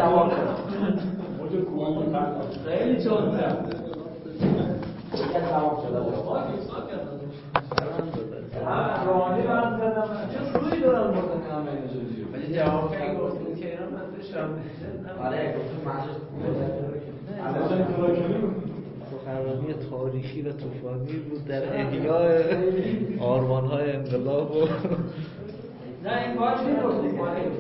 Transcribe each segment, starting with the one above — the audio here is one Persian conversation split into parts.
جواب شد خیلی چون یکی جواب شد روحانی برم زدم چه روی دارم بردن همه اینجوری ولی جواب خیلی گفتم که ایران من داشتم آره گفتم سخنرانی تاریخی و طوفانی بود در احیاء آرمان‌های انقلاب و نه این باید می‌گفتیم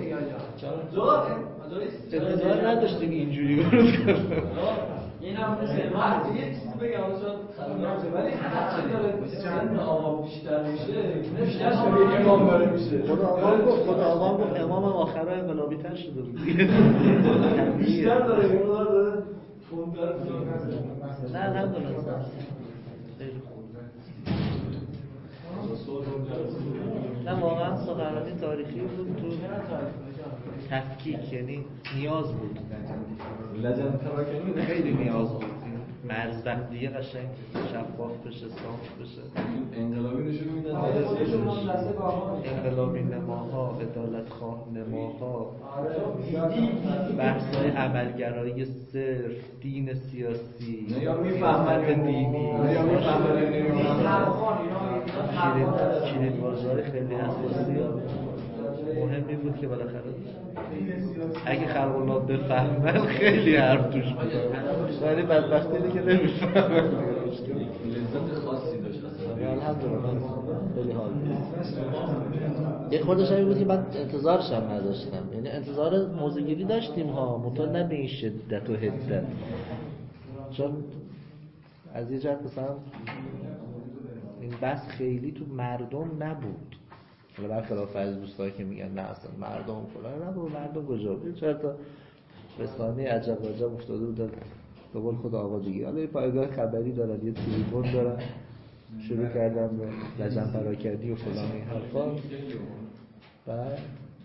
انتظار نداشتیم اینجوری درست کنم این هم مثل من یه چیزی بگم ولی هرچی داره سن آقا بیشتر میشه بیشتر شبیه امام داره میشه خدا آقا گفت امام آخرای انقلابی تر شده بود بیشتر داره فوندر نه الحمدلله نه واقعا سخنرانی تاریخی بود تو تفکیک یعنی نیاز بود لجن پراکنی خیلی نیاز بود مرزبندی قشنگ شفاف بشه صاف بشه انقلابی نشون میدن انقلابی نماها عدالتخواه نماها بحث‌های عملگرایی صرف دین سیاسی یا میفهمن دینی یا میفهمن شیرین بازار خیلی اساسی مهمی بود که بالاخره اگه خلق الله بفهمن خیلی حرف توش بود ولی بدبختی دیگه نمیفهمن لذت خاصی داشت اصلا الحمدلله خیلی حال یه خودش همین بود که من انتظارش هم نداشتم یعنی انتظار موزگیری داشتیم ها منطقه نه به این شدت و حدت چون از یه جهت مثلا این بحث خیلی تو مردم نبود حالا برخلاف از دوستایی که میگن نه اصلا مردم فلان نبود مردم کجا بود چرا تا رسانه عجب و عجب افتاده بود به قول خود آقا دیگه حالا یه پایگاه خبری دارن یه تلفن دارن شروع کردن به لجن پراکنی و فلان این حرفا بعد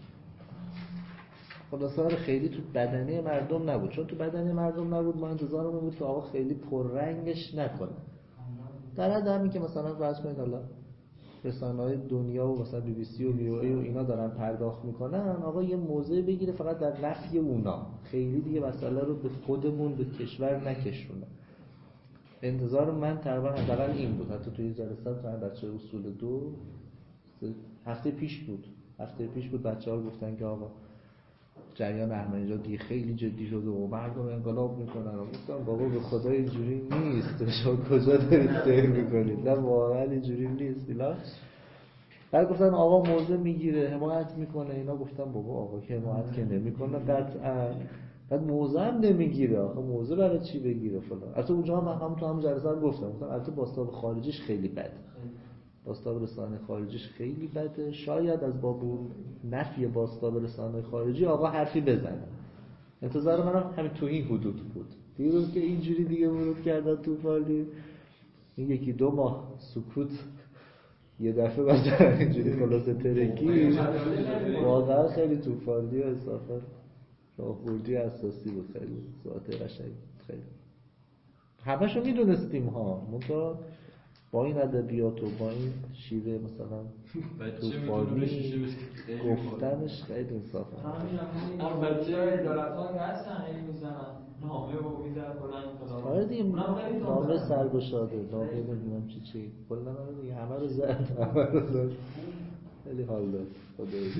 خلاصه خیلی تو بدنه مردم نبود چون تو بدنه مردم نبود ما انتظارمون بود که آقا خیلی پررنگش نکنه در حد همین که مثلا فرض کنید حالا رسانه‌های دنیا و مثلا BBC و VOA و اینا دارن پرداخت میکنن آقا یه موضع بگیره فقط در نفی اونا خیلی دیگه مسئله رو به خودمون به کشور نکشونه انتظار من تقریبا حداقل این بود حتی توی جلسه تا بچه اصول 2 هفته پیش بود بچه‌ها گفتن که آقا جریان احمدی‌نژاد دیگه خیلی جدی شده و مردم انقلاب میکنن و گفتم بابا به خدا اینجوری نیست شما کجا دارید سیر میکنید نه واقعا اینجوری نیست اینا بعد گفتن آقا موضع میگیره حمایت میکنه اینا گفتم بابا آقا که حمایت که نمیکنه قطعا بعد موضع هم نمیگیره آخه موضع برای چی بگیره فلان البته اونجا هم تو هم جلسه هم گفتم البته بازتاب خارجیش خیلی بده بازتاب رسانه خارجیش خیلی بده شاید از باب نفی بازتاب رسانه خارجی آقا حرفی بزنه انتظار منم همین تو این حدود بود دیگه که اینجوری دیگه ورود کردن طوفانی این یکی دو ماه سکوت یه دفعه مثلا اینجوری خلاصه ترکی واقعا خیلی طوفانی و اصافا راهبردی اساسی بود خیلی ساعت قشنگ خیلی همه‌شو میدونستیم ها منتها با این ادبیات و با این شیوه مثلا طوفانی گفتنش خیلی انصافا اون بچه دولت‌ها هستن خیلی میزنن نامه و میزنن بلند آره دیگه نامه سرگشاده نامه نمیدونم چی کلا آره دیگه همه رو زد خیلی حال داد خدایی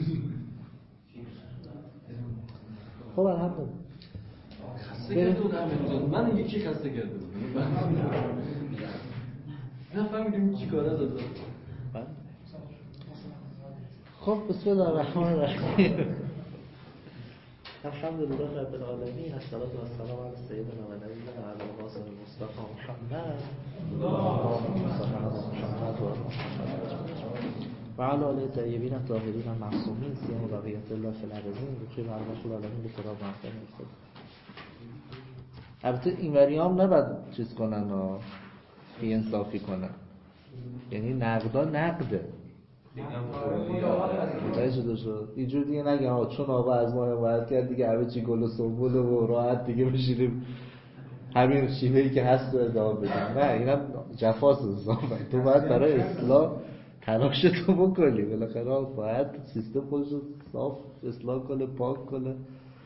خب الحمدلله خسته کرده بود همین من یکی خسته کرده بود نفهمیدیم چی کاره داد خب بسم الله الرحمن الرحیم الحمدلله رب العالمین الصلاة والسلام علی سیدنا و نبینا و علی القاسم المصطفى محمد اللهم صل علی محمد و علی آله الطیبین الطاهرین المعصومین سیما بقیت الله فی الارضین بخیر و عرض العالمین به تراب محفل خود. البته این وریام نباید چیز کنن و بی انصافی کنن یعنی نقدا نقده شده شد اینجور دیگه نگم چون آقا از ما حمایت کرد دیگه همه چی گل و سنبول و راحت دیگه بشینیم همین شیوهی که هست رو ادامه بدیم نه اینم جفاست انصافا تو باید برای اصلاح تلاشتو بکنی بالاخره باید سیستم خودش رو صاف اصلاح کنه پاک کنه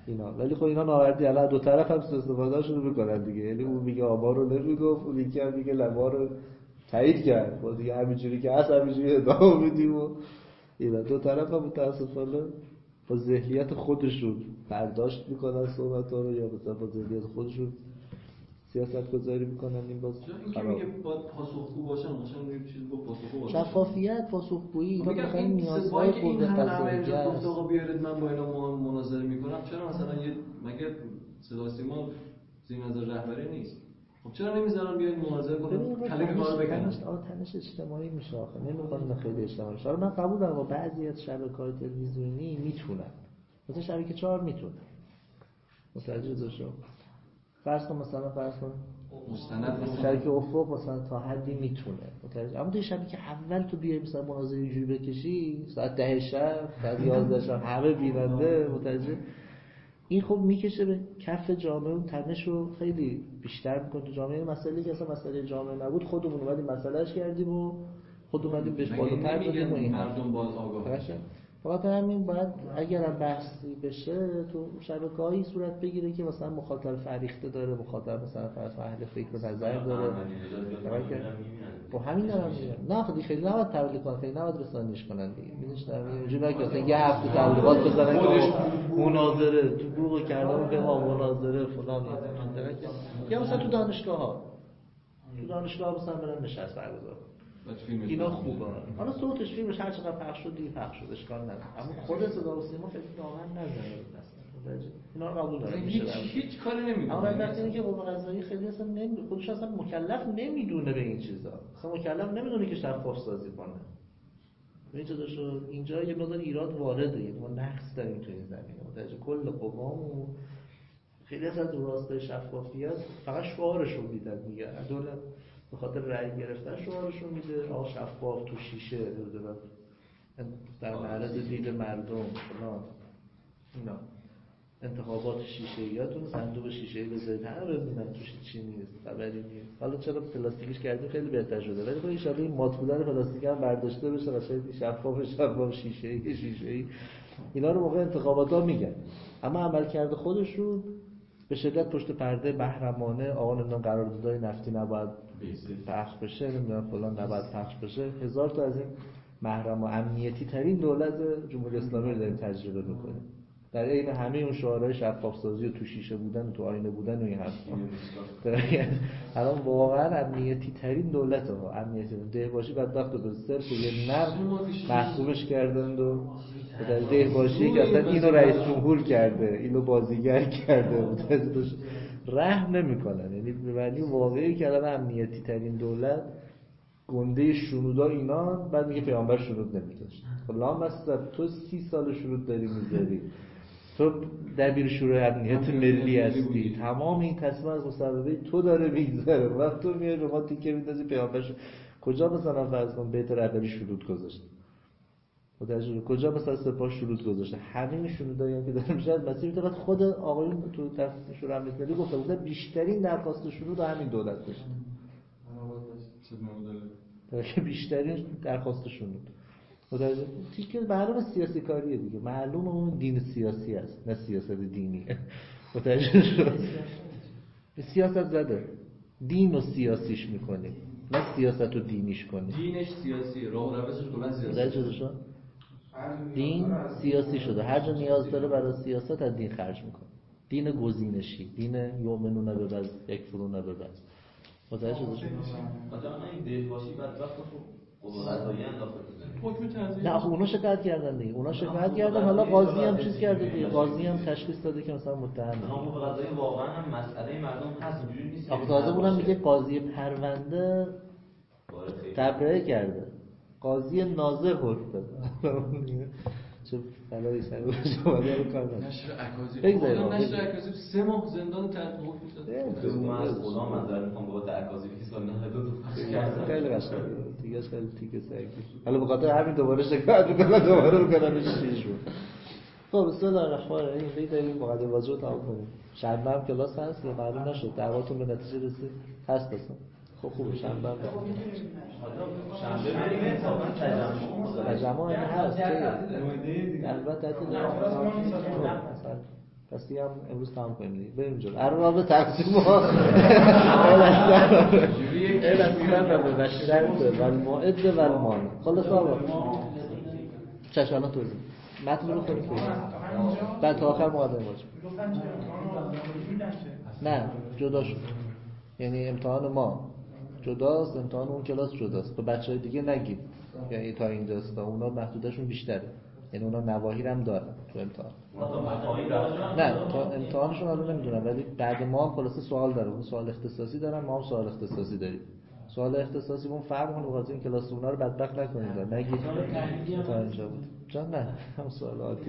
اینا. ولی خب اینا ناوردی الان دو طرف هم سوء استفادهشون رو میکنن دیگه. یعنی اون میگه آبا رو نمیگفت، اون یکی هم میگه لما رو تایید کرد. خب دیگه همینجوری که هست همینجوری ادامه میدیم و اینا دو طرف هم متاسفانه با ذهنیت خودشون برداشت میکنن صحبت‌ها رو، یا مثلا با ذهنیت خودشون سیاست گذاری میکنن. این باز این که میگه باید پاسخگو باشن، مثلا یه چیزی با پاسخگو باشن، شفافیت، پاسخگویی، اینا میگم بخاطر این نیازهای سپاهی که این قوه همه قضاییه نماینده گفت است. آقا بیارید من با اینا مناظره میکنم، چرا مثلا یه مگه صدا سیما زیر نظر رهبری نیست؟ خب چرا نمیذارن بیاید مناظره کنن، کلید کارو بکنن؟ آتش اجتماعی میشه آخه، نمیخوان خیلی اجتماعی شه. من قبول دارم با بعضی از شبکه‌های تلویزیونی میتونن، مثلا شبکه 4 میتونه، متوجه شو. فرض کن مستند شبکه افق مثلا تا حدی میتونه متوجه، اما توی شبکه اول تو بیای مثلا مناظره اینجوری بکشی ساعت 10 شب، ساعت 11 شب همه بیننده، متوجه، این خب میکشه به کف جامعه، اون تنش رو خیلی بیشتر میکنه تو جامعه. مسئله که اصلا مسئله جامعه نبود، خودمون اومدیم مسئلهش کردیم و خود اومدیم بهش بالا پر دادیم و این مردم باز آگاه بشن. فقط همین باید اگر بحثی بشه تو شبکه‌ای صورت بگیره که مثلا مخاطب فریخته داره، مخاطب مثلا فرض اهل فکر و نظر داره. خب همین دارم میگم، نه خب خیلی نباید تبلیغ کنن، خیلی نباید رسانیش کنن دیگه. می‌دونید اینجوری که مثلا یه هفته تبلیغات بزنن که مناظره تو گروه کردن به ما مناظره فلان، یا مثلا تو دانشگاه‌ها مثلا برن نشست برگزار، اینا خوبه. حالا صوتش فیلمش هر چقدر پخش شد دیگه پخش شد، اشکال نداره، اما خود صدا و سیما فکر دامن نزنه مثلا. اینا رو قبول دارم، هیچ کاری نمی‌کنه. اما وقتی اینه که قوه قضاییه خیلی اصلا خودش اصلا مکلف نمیدونه به این چیزا، اصلا مکلف نمیدونه که شفاف سازی کنه. اینجا یه مقدار ایراد وارده، یعنی ما نقص داریم تو این زمینه. متوجه کل قوامو خیلی از راستای شفافیت فقط شعارشون میدن، میگه دولت به خاطر رأی گرفتن شعارشون میده آقا شفاف تو شیشه نمیدونم در معرض دید مردم فلان، اینا انتخابات شیشه یادتون صندوق شیشه‌ای بذارید همه ببینن توش چی نیست، خبری نیست. حالا چرا پلاستیکیش کردیم خیلی بهتر شده، ولی خب ان شاءالله این مات بودن پلاستیک هم برداشته بشه، قشنگ شفاف شیشه‌ای اینا رو موقع انتخابات ها میگن. اما عملکرد خودشون به شدت پشت پرده محرمانه، آقا نمیدونم قراردادهای نفتی نباید پخش بشه، نمیدونم فلان نباید پخش بشه، هزار تا از این محرم و امنیتی ترین دولت جمهوری اسلامی رو داریم تجربه میکنیم. در عین همه اون شعارهای شفاف سازی و تو شیشه بودن و تو آینه بودن و این حرفا. الان واقعا امنیتی ترین دولته ها، امنیتی دهباشی بدبخت به صرف یه نقد محکومش کردند و در دهباشی که اصلا اینو رئیس جمهور کرده، اینو بازیگر کرده، متوجه رحم نمیکنن. یعنی به معنی واقعی کلمه امنیتی ترین دولت گنده شنودا اینا، بعد میگه پیامبر شنود نمیذاشت. خلا مصب تو 30 سال شنود داری میذاری، تو دبیر شورای امنیت ملی هستی، تمام این تصمیم از مصوبه تو داره میگذره، وقت تو میای به ما تیکه میندازی پیامبر کجا مثلا فرض کن بیت رهبری شروط گذاشته، کجا مثلا سپاه شروط گذاشته، همه این شنودایی هم که داره میشه از مسیر طرف خود آقایون تو شورای امنیت ملی گفته بودن بیشترین درخواست شروط همین دولت داشت، بیشترین درخواست شنود. متوجه تیکه معلومه سیاسی کاریه دیگه، معلومه اون دین سیاسی است نه سیاست دینی. متوجه شد؟ سیاست زده دین و سیاسیش میکنیم، نه سیاست رو دینیش کنیم. دینش سیاسیه، راه و روشش کلا سیاسیه. دین سیاسی شده، هر جا نیاز داره برای سیاست از دین خرج میکنه. دین گزینشی، دین یؤمنون ببعض یکفرون ببعض. متوجه شد؟ مثلا این دهباشی بدبخت قوه قضاییه انداخته حکم تنظیم. نه اونا شکایت کردن دیگه، اونا شکایت کردن، حالا قاضی هم چیز کرده دیگه، قاضی هم تشخیص داده که مثلا متهم. قوه قضاییه واقعا هم مسئله مردم هست، اینجوری نیست. آخه تازه اونم میگه قاضی پرونده تبرئه کرده، قاضی ناظر حکم داده. چه بلایی سر اومده رو کار نداره. نشر اکاذیب. بگذارید نشر اکاذیب 3 ماه زندان تحت حکم شد. من از خدا معذرت میخوام بابت اکاذیبی که سال 92 خیلی قشنگه دیگه، خیلی تیکه سنگی. حالا به خاطر همین دوباره شکایت میکنن، دوباره میکنن شیش رو. خب بسم الله الرحمن الرحیم. بریم مقدمه واژه رو تمام کنیم. شنبه هم کلاس هست یا معلوم نشد، دعواتون به نتیجه رسید؟ هست اصلا. خب خوبه شنبه هم شنبه بریم انصافا تجمع هست که البته تعطیل مثلا پس دیگه هم امروز تمام کنیم دیگه. بریم جلو. ارباب تقسیم ها الاسباب و شرط و الموعد و المانع. خلاص آقا چشمانا توضیح متن رو خودت بگید بعد تا آخر مقدمه باشه. نه جدا شد، یعنی امتحان ما جداست، امتحان اون کلاس جداست. به بچهای دیگه نگید یعنی تا اینجاست، اونا محدودشون بیشتره، یعنی اونا نواهی هم دارن تو امتحان. نه تا امتحانشون الان نمیدونم، ولی بعد ما هم خلاصه سوال داره. اون سوال اختصاصی دارن، ما هم سوال اختصاصی داریم. سوال اختصاصی اون فرق کنه واسه این کلاس اونا رو بدبخت نکنید. نگید تا اینجا بود جان، نه هم سوال عادی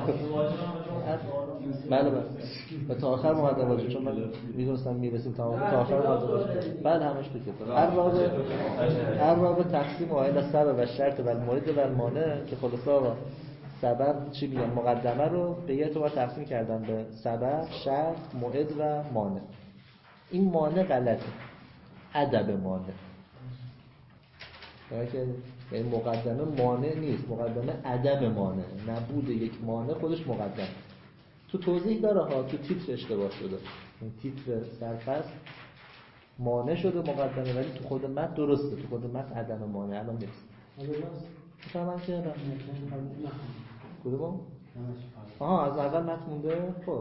بله و تا آخر مقدمه باشه، چون من میدونستم میرسیم تمام تا آخر مقدمه باشه، بعد همش تو کتاب. ارباب تقسیم اوایل سبب و شرط و الموعد و المانع که خلاصه آقا سبب چی میگن، مقدمه رو به یه اعتبار تقسیم کردن به سبب، شرط، موعد و مانع. این مانع غلطه، ادب مانع. یعنی مقدمه مانع نیست، مقدمه عدم مانع، نبود یک مانع خودش مقدمه. تو توضیح داره ها، تو تیتر اشتباه شده، این تیتر سرفصل مانع شده مقدمه، ولی تو خود متن درسته، تو خود متن عدم مانع الان نیست. تمام کردم. کدوم؟ از اول متن مونده. خب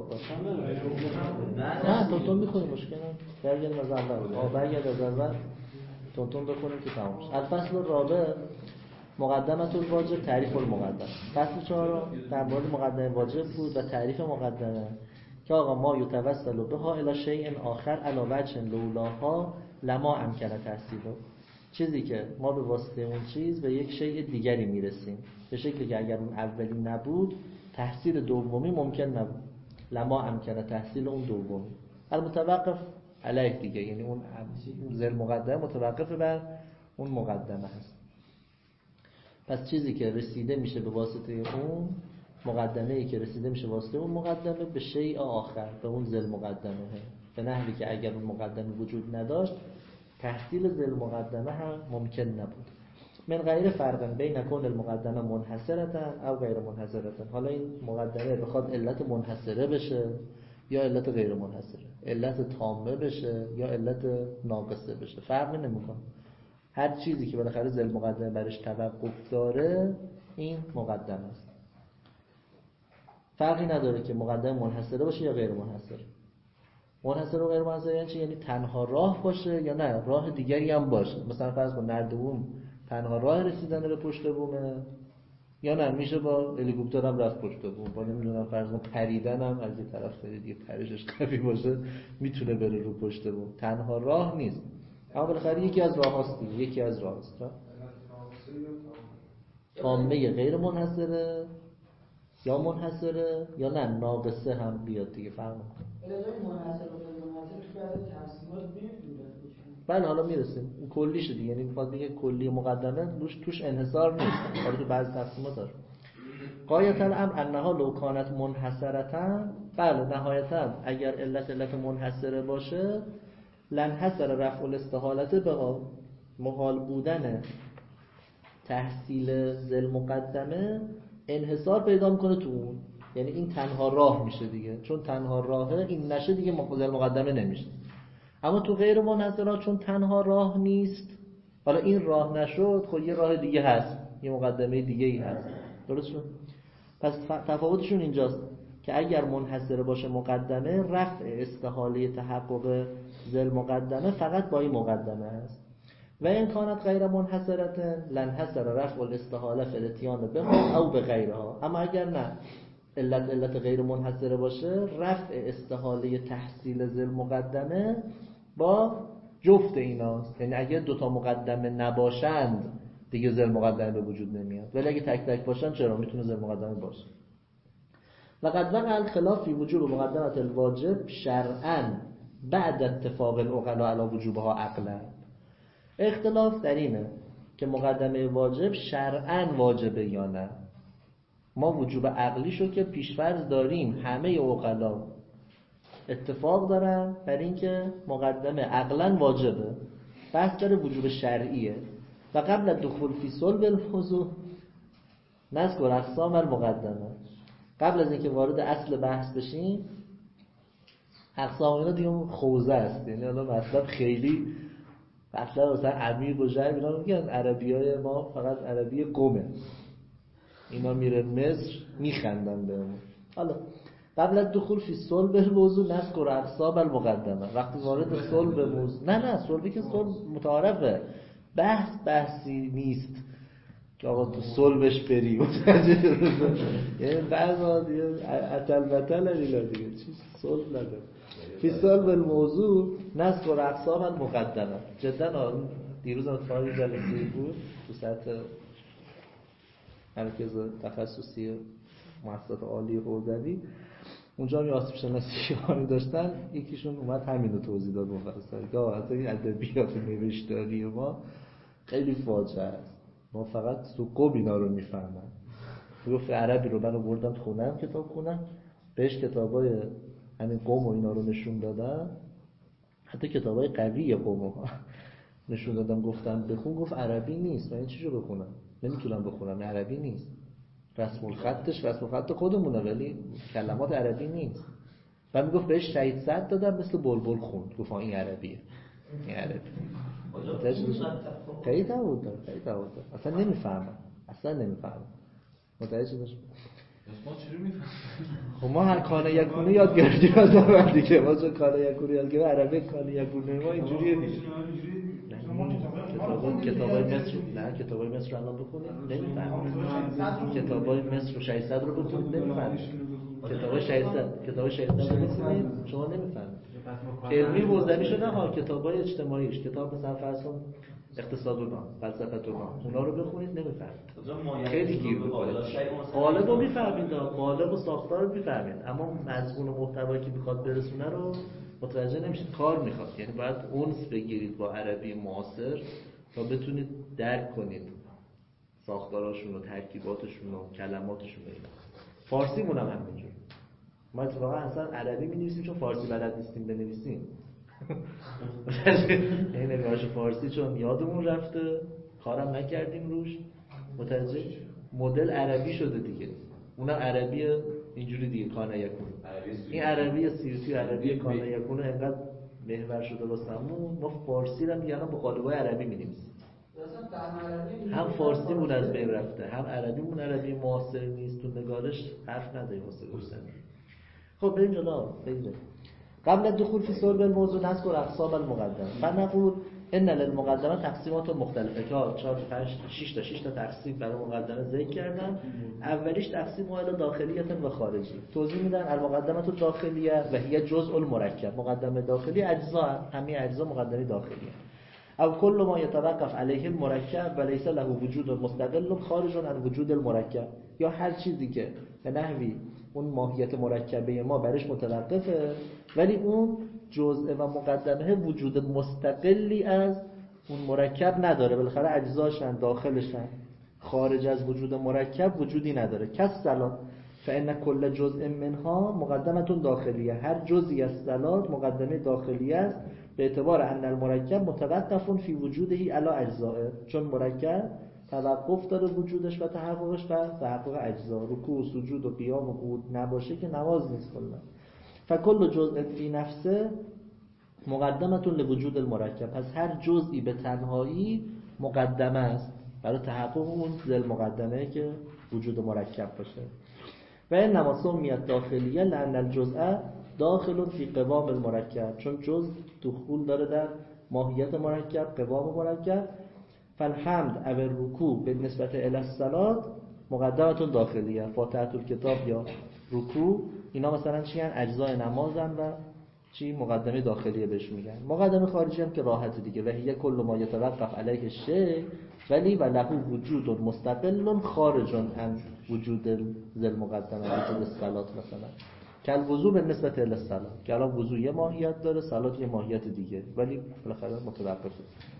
نه تون میخونیم مشکل نه، برگردیم از اول. برگرد از اول تون بخونیم که تمام شد. الفصل الرابع مقدمه الواجب تعریف المقدمه. فصل 4 در مورد مقدمه واجب بود و تعریف مقدمه که آقا ما یتوسل بها الی شیء آخر علی وجه لولاها لما امکن تحصیله، چیزی که ما به واسطه اون چیز به یک شیء دیگری میرسیم به شکلی که اگر اون اولی نبود تحصیل دومی ممکن نبود. لما امکن تحصیل اون دومی المتوقف علیه دیگه، یعنی اون ذل مقدمه متوقف بر اون مقدمه هست. پس چیزی که رسیده میشه به واسطه اون مقدمه‌ای که رسیده میشه واسطه اون مقدمه به شیء آخر، به اون ذل مقدمه، به نحوی که اگر اون مقدمه وجود نداشت تحصیل ذل مقدمه هم ممکن نبود. من غیر فرق بین کون المقدمه منحصرة او غیر منحصرة. حالا این مقدمه بخواد علت منحصره بشه یا علت غیر منحصره، علت تامه بشه یا علت ناقصه بشه، فرقی نمیکنه. هر چیزی که بالاخره ذل مقدمه برش توقف داره این مقدمه است. فرقی نداره که مقدمه منحصره باشه یا غیر منحصره. منحصره و غیر منحصره یعنی چی؟ یعنی تنها راه باشه یا نه راه دیگری هم باشه. مثلا فرض کن نردبون تنها راه رسیدن به پشت بومه یا نه میشه با هلیکوپتر هم رفت پشت بوم، با نمیدونم فرض کن پریدن هم از یه طرف خیلی دیگه پرشش قوی باشه میتونه بره رو پشت بوم. تنها راه نیست، اما بالاخره یکی از راهاست دیگه، یکی از راهاست. تامه غیر منحصره یا منحصره یا نه ناقصه هم بیاد دیگه، فرق میکنه. الهی منحصر و غیر منحصر تو بعد تقسیمات میاد. بله حالا میرسیم اون کلیشه دیگه، یعنی میخواد بگه کلی مقدمه توش انحصار نیست، حالا تو بعضی تقسیمات داره. غایت الامر انها لو کانت منحصرة، بله نهایتا اگر علت منحصره باشه لنحصر رفع الاستحالة بها، محال بودن تحصیل ذل مقدمه انحصار پیدا میکنه تو اون، یعنی این تنها راه میشه دیگه، چون تنها راهه این نشه دیگه ذل مقدمه نمیشه. اما تو غیر منحصرات چون تنها راه نیست، حالا این راه نشد خب یه راه دیگه هست، یه مقدمه دیگه ای هست. درست شد؟ پس تفاوتشون اینجاست که اگر منحصره باشه مقدمه، رفع استحاله تحقق ذل مقدمه فقط با این مقدمه است. و این کانت غیر منحصرة لنحصر رفع الاستحاله فی الاتیان بها او به غیرها. اما اگر نه علت غیر منحصره باشه، رفع استحاله تحصیل ذل مقدمه با جفت ایناست. یعنی اگه دوتا مقدمه نباشند دیگه ذل مقدمه به وجود نمیاد، ولی اگه تک تک باشن چرا میتونه ذل مقدمه باشه. لقد وقع الخلاف فی وجوب مقدمه الواجب شرعا بعد اتفاق العقلاء علی وجوبها عقلا. اختلاف در اینه که مقدمه واجب شرعا واجبه یا نه. ما وجوب عقلی شو که پیشفرض داریم همه عقلا اتفاق دارن بر این که مقدمه عقلا واجبه. بحث داره وجوب شرعیه. و قبل دخول فی صلب الوضوح نذکر اقسام المقدمه. قبل از اینکه وارد اصل بحث بشیم، اقسام اینا دیگه خوزه است، یعنی حالا مطلب خیلی مطلب مثلا عمیق و ژرف. اینا میگن عربیای ما فقط عربی قمه، اینا میره مصر میخندن بهمون. حالا قبل از دخول فی صلب الموضوع نذکر اقسام المقدمه. وقتی وارد صلب موضوع، نه صلبی که صلب متعارفه، بحثی نیست که آقا تو صلبش بری یعنی بعضا دیگه اتل بتل هلیلا دیگه چیز صلب نداره. فی صلب الموضوع نذکر اقسام المقدمه. جدا دیروز اتفاقی جلسه بود تو سطح مرکز تخصصی مؤسسات عالی حوزوی، اونجا هم آسیب شناسی داشتن، یکیشون اومد همین رو توضیح داد مفصل که آقا این ادبیات نوشتاری ما خیلی فاجعه است، ما فقط تو قم اینا رو میفهمن. گفت عربی رو من بردم خونم، کتاب خونم بهش کتابای همین قم و اینا رو نشون دادم، حتی کتابای قوی قم نشون دادم، گفتم بخون، گفت عربی نیست، من این چی رو بخونم؟ نمیتونم بخونم، عربی نیست، رسم الخط خودمونه ولی کلمات عربی نیست. بعد میگفت بهش شهید صد دادم مثل بلبل خوند، گفت این عربیه، این عربی. خیلی تفاوت داره اصلا نمیفهمم متوجه شدی؟ ما چجوری میفهمیم؟ خب ما هر کانه یکونه یاد گرفتیم از اون دیگه، ما چون کانه یکونه یاد گرفتیم عربی کانه یکونه ما اینجوریه دیگه. کتابای مصر، نه کتابای مصر رو الان بخونید نمیفهمید، کتابای مصر و شهید صد رو بخونید نمیفهمید، کتابای شهید صد رو بخونید شما نمیفهمید. علمی حوزوی شده ها، کتابای اجتماعیش، کتاب مثلا فرض کن اقتصاد و نام، فلسفه و نام، اونا رو بخونید نمیفهمید، خیلی گیر می‌کنید. قالب رو میفهمید، قالب و ساختار رو میفهمید، اما مضمون و محتوایی که میخواد برسونه رو متوجه نمیشید. کار میخواد، یعنی باید اونس بگیرید با عربی معاصر تا بتونید درک کنید ساختاراشون و ترکیباتشون و کلماتشون. فارسی مون هم همینجور، ما اتفاقا اصلا عربی می‌نویسیم چون فارسی بلد نیستیم بنویسیم. این نگاهش فارسی چون یادمون رفته، کارم نکردیم روش، متوجه مدل عربی شده دیگه. اونم عربی اینجوری دیگه، کانه یکون. این عربی سیوطی عربی کانه یکون انقدر محور شده واسمون، ما فارسی رو میگن با قالب‌های عربی می‌نویسیم. هم فارسیمون از بین رفته، هم عربیمون عربی معاصر نیست، تو نگارش حرف نداریم واسه گفتن. خب بریم جلو. قبل الدخول فی صلب الموضوع نذکر اقسام المقدمه. فنقول ان للمقدمه تقسیمات مختلفه که 4 5 6 تا تقسیم برای مقدمه ذکر کردم. اولیش تقسیم الی داخلیه و خارجی. توضیح میدن المقدمه الداخلیه و هي جزء المرکب. مقدمه داخلی اجزا، همه اجزا مقدمه داخلیه. او کل ما يتوقف علیه المرکب و لیس له وجود مستقل خارج عن وجود المرکب، یا هر چیزی که به نحوی اون ماهیت مرکبه ما برش متوقفه ولی اون جزء و مقدمه وجود مستقلی از اون مرکب نداره، بالاخره اجزاشن داخلشن، خارج از وجود مرکب وجودی نداره. کس صلات فان کل جزء منها مقدمه داخلیه، هر جزئی از صلات مقدمه داخلیه است به اعتبار ان المرکب متوقف فی وجوده علی اجزائه، چون مرکب توقف داره وجودش و تحققش بر تحقق اجزا. رکوع و سجود و قیام و قعود نباشه که نماز نیست کلا. فکل جزء فی نفسه مقدمه لوجود المرکب، پس هر جزئی به تنهایی مقدمه است برای تحقق اون ذل مقدمه که وجود مرکب باشه. و انما سمیت داخلیه لان الجزء داخل فی قوام المرکب، چون جزء دخول داره در ماهیت مرکب، قوام مرکب. فالحمد او الرکوع بالنسبه الی الصلاه مقدمه داخلیه. فاتحه الکتاب یا رکوع اینا مثلا چی ان؟ اجزای نمازن و چی مقدمه داخلیه بهش میگن. مقدمه خارجی هم که راحت دیگه، و هی کل ما یتوقف علیه شیء ولی و له وجود مستقل خارج عن وجود ذل مقدمه، وجود الصلاه مثلا کل وضو بالنسبه الی الصلاه، که الان وضو یه ماهیت داره، صلات یه ماهیت دیگه ولی بالاخره متوقفه.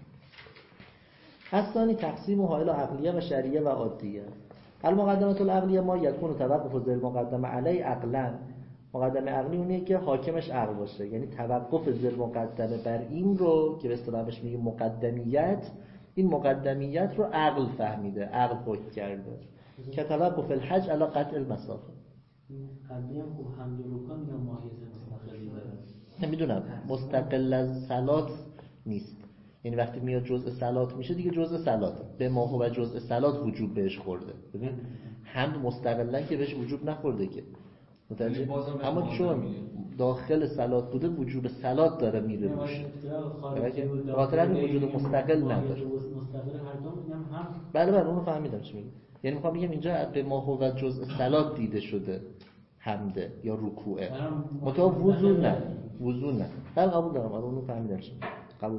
الثانی تقسیمها الی عقلیه و شرعیه و عادیه. المقدمه العقلیه ما یکون توقف ذل مقدمه علی عقلا. مقدمه عقلی اونیه که حاکمش عقل باشه، یعنی توقف ذل مقدمه بر این رو که به اصطلاح بهش میگیم مقدمیت، این مقدمیت رو عقل فهمیده، عقل حکم کرده. که توقف الحج علی قطع المسافه، قبلی هم خوب حمد و رکن یا ماهیت مستقلی داره. نمیدونم مستقل از صلات نیست، یعنی وقتی میاد جزء صلات میشه دیگه جزء صلاته، به ما هو جزء صلات وجوب بهش خورده. ببین حمد مستقلا که بهش وجوب نخورده که متوجه، اما چون داخل صلات بوده وجوب صلات داره میره روش، خاطر همین وجود مستقل نداره. مستقل هر دو میگم هم. بله اونو فهمیدم چی میگی، یعنی میخوام بگم اینجا به ما هو جزء صلات دیده شده حمده یا رکوعه، متأ وضو نه. بله قبول دارم، اونو فهمیدم چی میگی، قبول.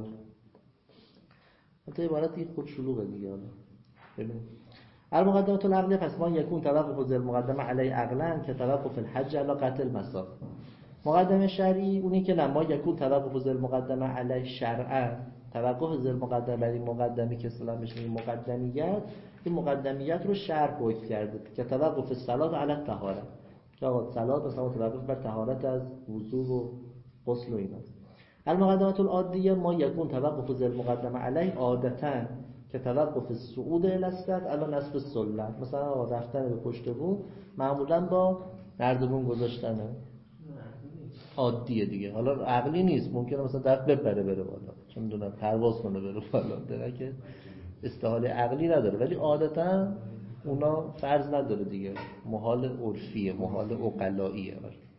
حتی عبارت دیگه خود شلوغه دیگه. حالا ببینید المقدمه العقلیه، پس ما یکون توقف ذل مقدمه علی عقلا که توقف الحج علی قطع المساف. مقدمه شرعی اونی که لما یکون توقف ذل مقدمه علی شرعا، توقف ذل مقدمه بر این مقدمی که اصطلاحاً بهش میگیم مقدمیت، این مقدمیت رو شرع حکم کرده که توقف الصلاه علی الطهاره، که آقا صلات مثلا توقف بر طهارت از وضو و غسل و اینا. المقدمه العادیه ما یکون توقف ذل مقدمه علی عادتا که توقف الصعود الی السطح علی نصب السلم، مثلا رفتن به پشت بوم معمولا با نردبون گذاشتنه، عادیه دیگه. حالا عقلی نیست، ممکنه مثلا درف ببره بره بالا، چون میدونم پرواز کنه بره بالا، دیگه که استحاله عقلی نداره، ولی عادتا اونا فرض نداره دیگه، محال عرفیه، محال عقلاییه.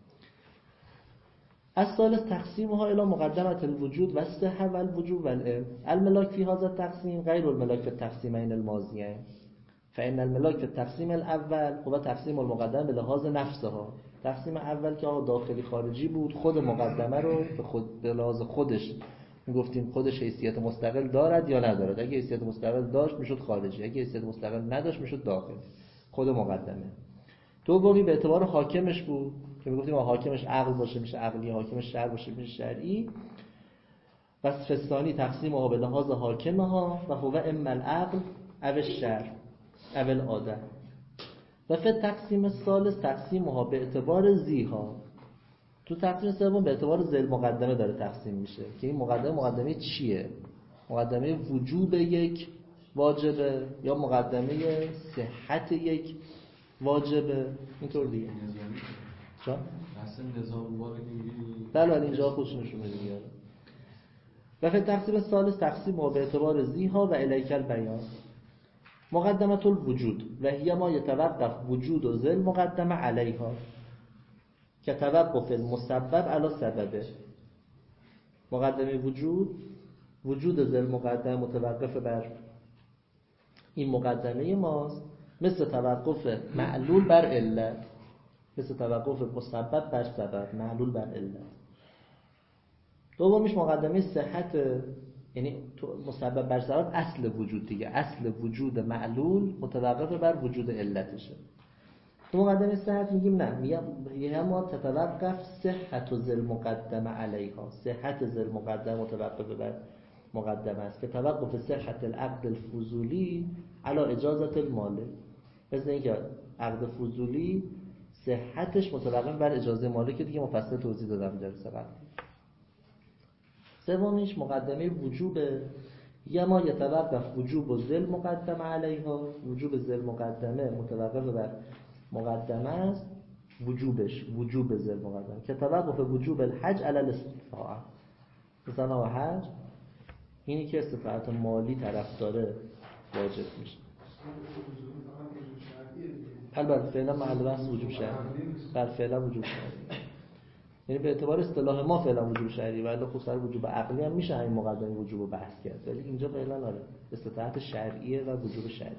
الثالث تقسیمها الى مقدمه الوجود و الصحه و الوجوب و العلم. الملاک فی هذا التقسیم غیر الملاک فی التقسیمین الماضیین، فان الملاک فی التقسیم الاول هو تقسیم المقدمه به لحاظ نفسها. تقسیم اول که داخلی خارجی بود، خود مقدمه رو به لحاظ خودش میگفتیم خودش حیثیت مستقل دارد یا ندارد. اگه حیثیت مستقل داشت میشد خارجی، اگه حیثیت مستقل نداشت میشد داخلی، خود مقدمه. دومی به اعتبار حاکمش بود که میگفتیم حاکمش عقل باشه میشه عقلی، حاکمش شرع باشه میشه شرعی. وصف ثانی تقسیمها به لحاظ حاکمها و هو اما العقل او الشرع او العاده. و فی تقسیم الثالث تقسیمها به اعتبار زیها. تو تقسیم سوم به اعتبار ذل مقدمه داره تقسیم میشه که این مقدمه چیه؟ مقدمه وجوب یک واجبه یا مقدمه صحت یک واجبه؟ اینطور دیگه. چون اصلا نظام وارد میگیری. بله اینجا خودش نشون میده دیگه. و فی تقسیم ثالث تقسیمها به اعتبار زیها و الیک البیان. مقدمه الوجود و هی ما یتوقف وجود و ذل مقدمه علیها که توقف المسبب علی سببه. مقدمه وجود ذل مقدمه متوقف بر این مقدمه ماست، مثل توقف معلول بر علت، مثل توقف مسبب بر سبب، معلول بر علت. دومیش مقدمه صحت، یعنی مسبب بر سبب اصل وجود دیگه، اصل وجود معلول متوقف بر وجود علتشه. تو مقدمه صحت میگیم نه، میگم ما تتوقف صحت ذل مقدمه علیها، صحت ذل مقدمه متوقف بر مقدمه است که توقف صحت العقد الفضولی علی اجازت المالک، مثل اینکه عقد فضولی صحتش متوقف بر اجازه مالک دیگه، مفصل توضیح دادم در سبق. سومیش مقدمه وجوب یا ما یتوقف وجوب و ذل مقدمه علیها، وجوب ذل مقدمه متوقف بر مقدمه است، وجوبش وجوب ذل مقدمه که توقف وجوب الحج علی الاستطاعه. مثلا حج اینی که استطاعت مالی طرف داره واجب میشه. البته فعلا محل بحث وجوب شرعی، بل فعلا وجوب شرعی، یعنی به اعتبار اصطلاح ما فعلا وجوب شرعی، ولی خب سر وجوب عقلی هم میشه این مقدمه وجوب رو بحث کرد، ولی اینجا فعلا آره استطاعت شرعیه و وجوب شرعی.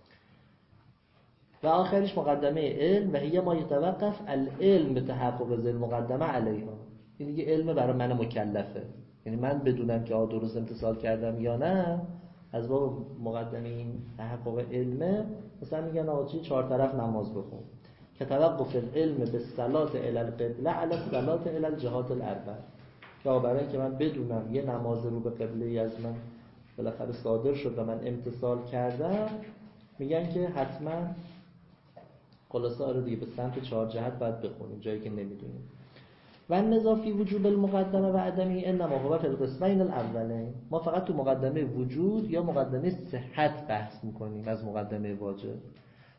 و آخرش مقدمه علم و هی ما یتوقف العلم به تحقق ذل مقدمه علیها. این دیگه علم برای من مکلفه، یعنی من بدونم که درست امتثال کردم یا نه، از باب مقدمه این تحقق علمه. مثلا میگن آقا چی 4 طرف نماز بخون که توقف العلم به صلات الی القبله علی صلات الی الجهات الاربع، که برای اینکه من بدونم یه نماز رو به قبله از من بالاخره صادر شد و من امتثال کردم، میگن که حتما خلاصه آره دیگه به سمت 4 جهت باید بخونیم جایی که نمیدونیم. و نظافی وجوب المقدمه و عدمی انما هو فی القسمین الاولین. ما فقط تو مقدمه وجود یا مقدمه صحت بحث میکنیم از مقدمه واجب.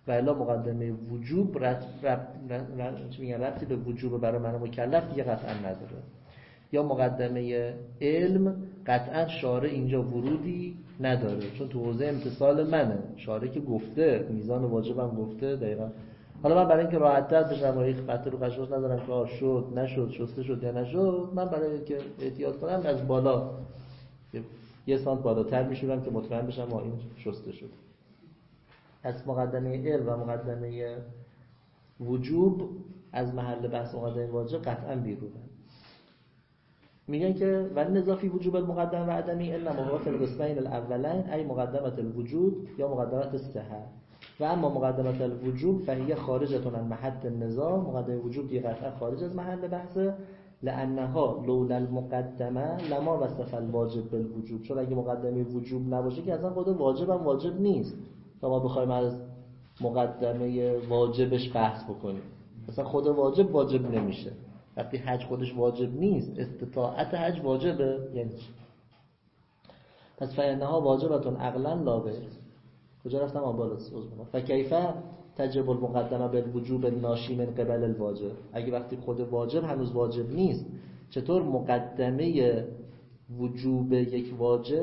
و الا مقدمه وجوب ربطی به وجوب برای من مکلف دیگه قطعا نداره. یا مقدمه علم قطعا شارع اینجا ورودی نداره، چون تو حوزه امتصال منه، شارع که گفته میزان واجبم گفته دقیقا. حالا من برای اینکه راحت‌تر بشم و یک خط رو قشنگ ندارم که شد نشد شسته شد یا نشد، من برای اینکه احتیاط کنم از بالا یه سانت بالاتر میشورم که مطمئن بشم این شسته شد. از مقدمه علم و مقدمه وجوب از محل بحث مقدمه واجب قطعا بیرونه. میگن که ولی نظافی وجوب المقدم و عدمی انما هو فی القسمین الاولین ای مقدمه الوجود یا مقدمه الصحه و اما مقدمه الوجوب فهی خارجه عن محل النظام. مقدمه وجوب دیگه قطعا خارج از محل بحثه، لانها لولا المقدمه لما وصف الواجب بالوجوب، چون اگه مقدمه وجوب نباشه که اصلا خود واجب هم واجب نیست تا ما بخوایم از مقدمه واجبش بحث بکنیم. اصلا خود واجب نمیشه. وقتی حج خودش واجب نیست، استطاعت حج واجبه یعنی چی؟ پس فإنها واجبتون عقلا لا غیر. کجا رفتم بالا فکیف تجب المقدمه بالوجوب الناشی من قبل الواجب. اگه وقتی خود واجب هنوز واجب نیست، چطور مقدمه وجوب یک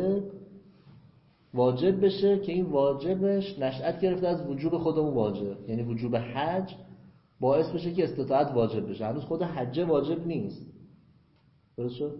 واجب بشه که این واجبش نشأت گرفته از وجوب خودمون واجب، یعنی وجوب حج باعث بشه که استطاعت واجب بشه، هنوز خود حج واجب نیست. درست شد؟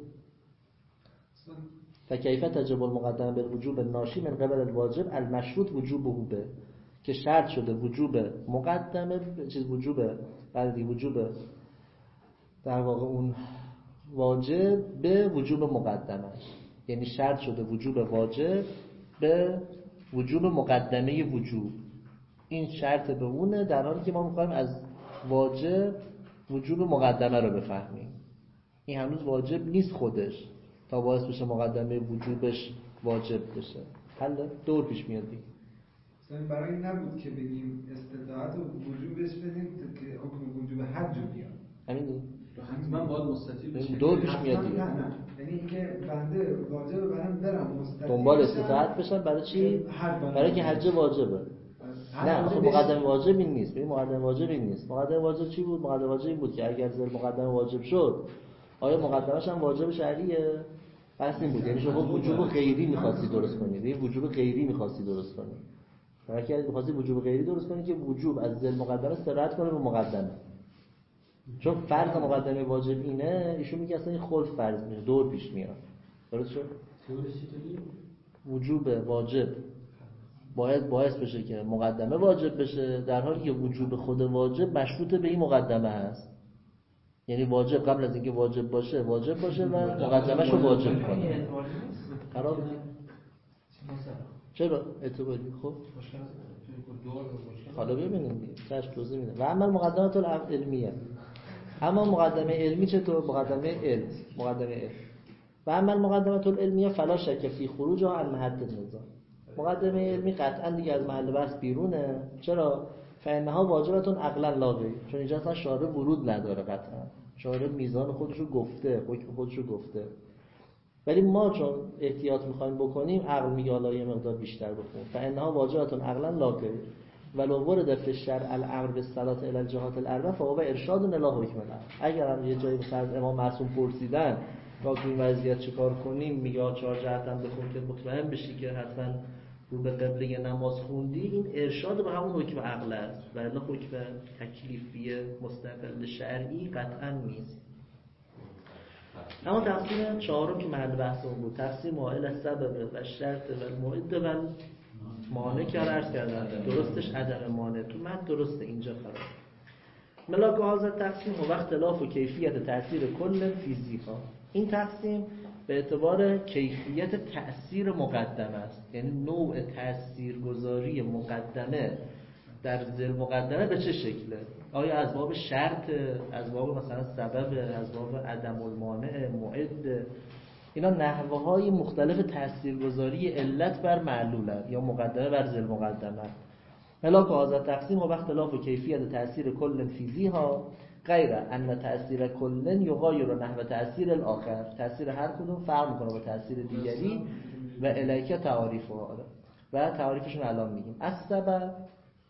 فکیف تجب المقدمه بالوجوب الناشی من قبل الواجب المشروط وجوبه به، که شرط شده وجوب مقدمه وجوب در واقع اون واجب به وجوب مقدمش، یعنی شرط شده وجوب واجب به وجوب مقدمه وجوب. این شرط به اونه، در حالی که ما میخوایم از واجب وجوب مقدمه رو بفهمیم. این هنوز واجب نیست خودش تا باعث بشه مقدمه وجوبش واجب بشه. حل دور پیش میاد دیگه. مثلا برای این نبود که بگیم استطاعت و وجوبش بدیم که حکم وجوب حج رو بیان. همین دیگه. حتما باید مستطیل بشه. دور پیش میاد دیگه. نه یعنی اینکه بنده واجب برام برم مستطیل دنبال استطاعت بشن برای چی؟ برای که حج واجبه. نه آخه مقدمه واجب این نیست. ببین مقدمه واجب این نیست. مقدمه واجب چی بود؟ مقدمه واجب این بود که اگر زیر مقدمه واجب شد، آیا مقدمش هم واجب شرعیه؟ پس این بود. یعنی شما وجوب غیری می‌خواستی درست کنید. یه وجوب غیری می‌خواستی درست کنید. اگر می‌خواستی وجوب غیری درست کنید که وجوب از زیر مقدمه سرایت کنه به مقدمه. چون فرض مقدمه واجب اینه، ایشون میگه اصلا این خلف فرض میشه، دور پیش میاد. درست شد؟ وجوب واجب باید باعث بشه که مقدمه واجب بشه، در حالی که وجوب خود واجب مشروط به این مقدمه هست. یعنی واجب قبل از اینکه واجب باشه و مقدمه‌ش رو واجب کنه. خراب چرا اعتباری؟ خب حالا ببینیم چشم توضیح میده. و اما مقدمات العلمیه، اما مقدمه علمی چطور؟ مقدمه علم و اما مقدمات العلمیه فلا شک فی خروجها عن محل النظام. مقدمه علمی قطعا دیگه از محل بحث بیرونه. چرا؟ فإنها واجبتون عقلا لا غیر. چون اینجا اصلا شارع ورود نداره، قطعا شارع میزان خودش رو گفته، حکم خودش رو گفته. ولی ما چون احتیاط میخوایم بکنیم، عقل میگه حالا یه مقدار بیشتر بخون. فإنها واجبتون عقلا لا غیر ولو ورد فی الشرع الامر بالصلاة الی الجهات الاربع فهو ارشاد الی حکم الامر. اگر هم یه جایی مثلا از امام معصوم پرسیدن ما تو این وضعیت چیکار کنیم، میگه 4 جهت هم بخون که مطمئن بشی که حتما رو به قبله نماز خوندی، این ارشاد به همون حکم عقل است و الا حکم تکلیفی مستقل شرعی قطعا نیست. اما تفسیر چهارم که محل بحثمون بود، تفسیر مائل از سبب و شرط و المعد و مانع که عرض کردن، درستش عدم مانع تو من درسته اینجا خراب. ملاک هذا تقسیم و اختلاف و کیفیت تأثیر کل فیزیکا. این تقسیم به اعتبار کیفیت تأثیر مقدمه است، یعنی نوع تأثیرگذاری مقدمه در ذیل مقدمه به چه شکله؟ آیا از باب شرط، از باب مثلا سبب، از باب عدم المانع، معد؟ اینا نحوه های مختلف تأثیرگذاری علت بر معلوله یا مقدمه بر ذیل مقدمه. ملاک هذا تقسیم و اختلاف و کیفیت تأثیر کل فیزیها غیر ان تأثیر کل یغایر نحو تأثیر الاخر. تأثیر هر کدوم فرق میکنه با تأثیر دیگری و الیک تعاریفها و تعاریفشون الان میگیم. از سبب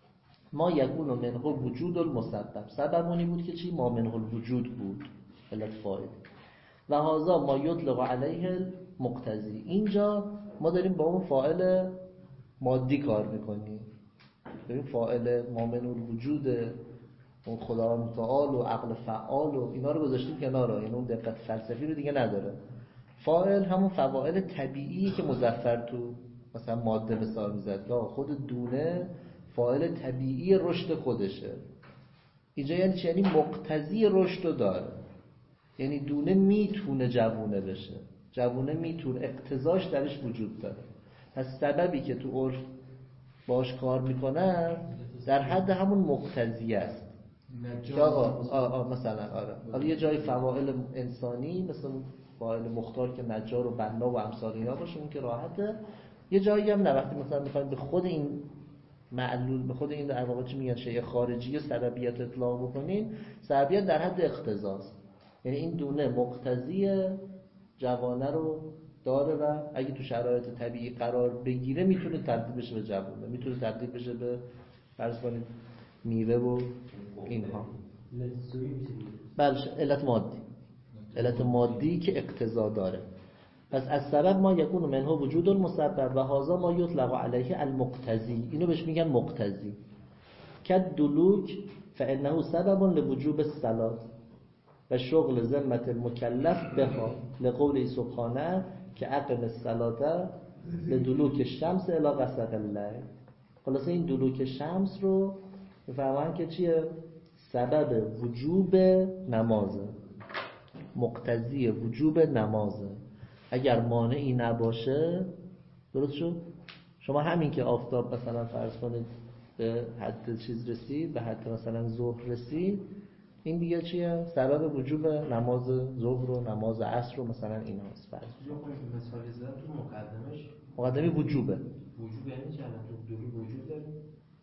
ما یکون منه وجود المسبب، سببونی بود که چی؟ ما منه الوجود بود، علت فاعل. و هذا ما یطلق علیه المقتضی، اینجا ما داریم با اون فاعل مادی کار میکنیم، داریم فاعل ما منه الوجود اون خدا متعال و عقل فعال و اینا رو گذاشتیم کنار، یعنی اون دقت فلسفی رو دیگه نداره. فاعل همون فواعل طبیعیه که مظفر تو مثلا ماده مثال میزد که خود دونه فاعل طبیعی رشد خودشه. اینجا یعنی چی؟ یعنی مقتضی رشد رو داره، یعنی دونه میتونه جوونه بشه، جوونه میتونه، اقتضاش درش وجود داره. پس سببی که تو عرف باش کار میکنن در حد همون مقتضی است. آقا مثلا آره، حالا یه جای فواعل انسانی مثل فاعل مختار که نجار و بنا و امثال اینا باشه اون که راحته. یه جایی هم نه، وقتی مثلا میخوایم به خود این معلول، به خود این در واقع چی میگن شیء خارجی سببیت اطلاق بکنین، سببیت در حد اقتضاست، یعنی این دونه مقتضی جوانه رو داره و اگه تو شرایط طبیعی قرار بگیره میتونه تبدیل بشه به جوانه، میتونه تبدیل بشه به فرض کنید میوه و اینها. بله، علت مادی، علت مادی که اقتضا داره. پس از سبب ما یکون منه وجود المسبب و هذا ما یطلق علیه المقتضی، اینو بهش میگن مقتضی. کد دلوک فانه سبب لوجوب الصلاة و شغل ذمه المکلف بها لقوله سبحانه که اقم الصلاة لدلوک الشمس الی غسق الليل. خلاصه این دلوک شمس رو میفهمن که چیه؟ سبب وجوب نمازه، مقتضی وجوب نمازه. اگر مانعی نباشه، درست شد؟ شما همین که آفتاب مثلا فرض کنید به حد چیز رسید، به حد مثلا ظهر رسید، این دیگه چیه؟ سبب وجوب نماز ظهر و نماز عصر و مثلا اینا هست. فرض مثال زدن تو مقدمش مقدمه وجوبه. وجوب یعنی چند تو دو وجود داریم؟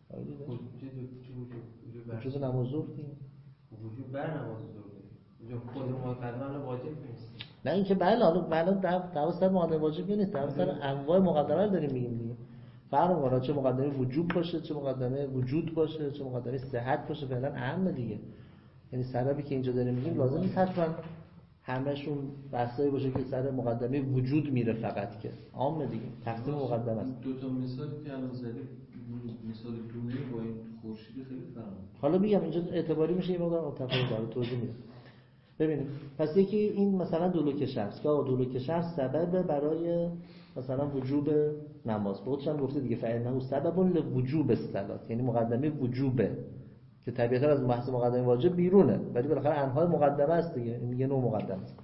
وجوب نماز ظهر دیگه. وجوب بر نماز ظهر داریم. خود مقدمه واجب نیست. نه اینکه بله، حالا توسط مقدمه واجب نیست، توسط انواع مقدمه رو داریم میگیم دیگه. فرق می‌کنه چه مقدمه وجوب باشه، چه مقدمه وجود باشه، چه مقدمه صحت باشه، فعلا اهم دیگه. یعنی سببی که اینجا داریم میگیم لازم نیست حتما همه‌شون بحثایی باشه که سر مقدمه وجود میره فقط، که عامه دیگه، تقسیم مقدمه است. دو تا مثالی که الان زدی، مثال دونه با این خورشید خیلی فرق. حالا میگم اینجا اعتباری میشه یه مقدار متفاوت داره توضیح میدم. ببینید پس یکی این مثلا دلوک شمس که دلوک شمس سبب برای مثلا وجوب نماز، خودش هم گفته دیگه فإنه سبب لوجوب الصلاة، یعنی مقدمه وجوبه که طبیعتا از بحث مقدمه واجب بیرونه، ولی بالاخره انواع مقدمه است دیگه، این یه نوع مقدمه است.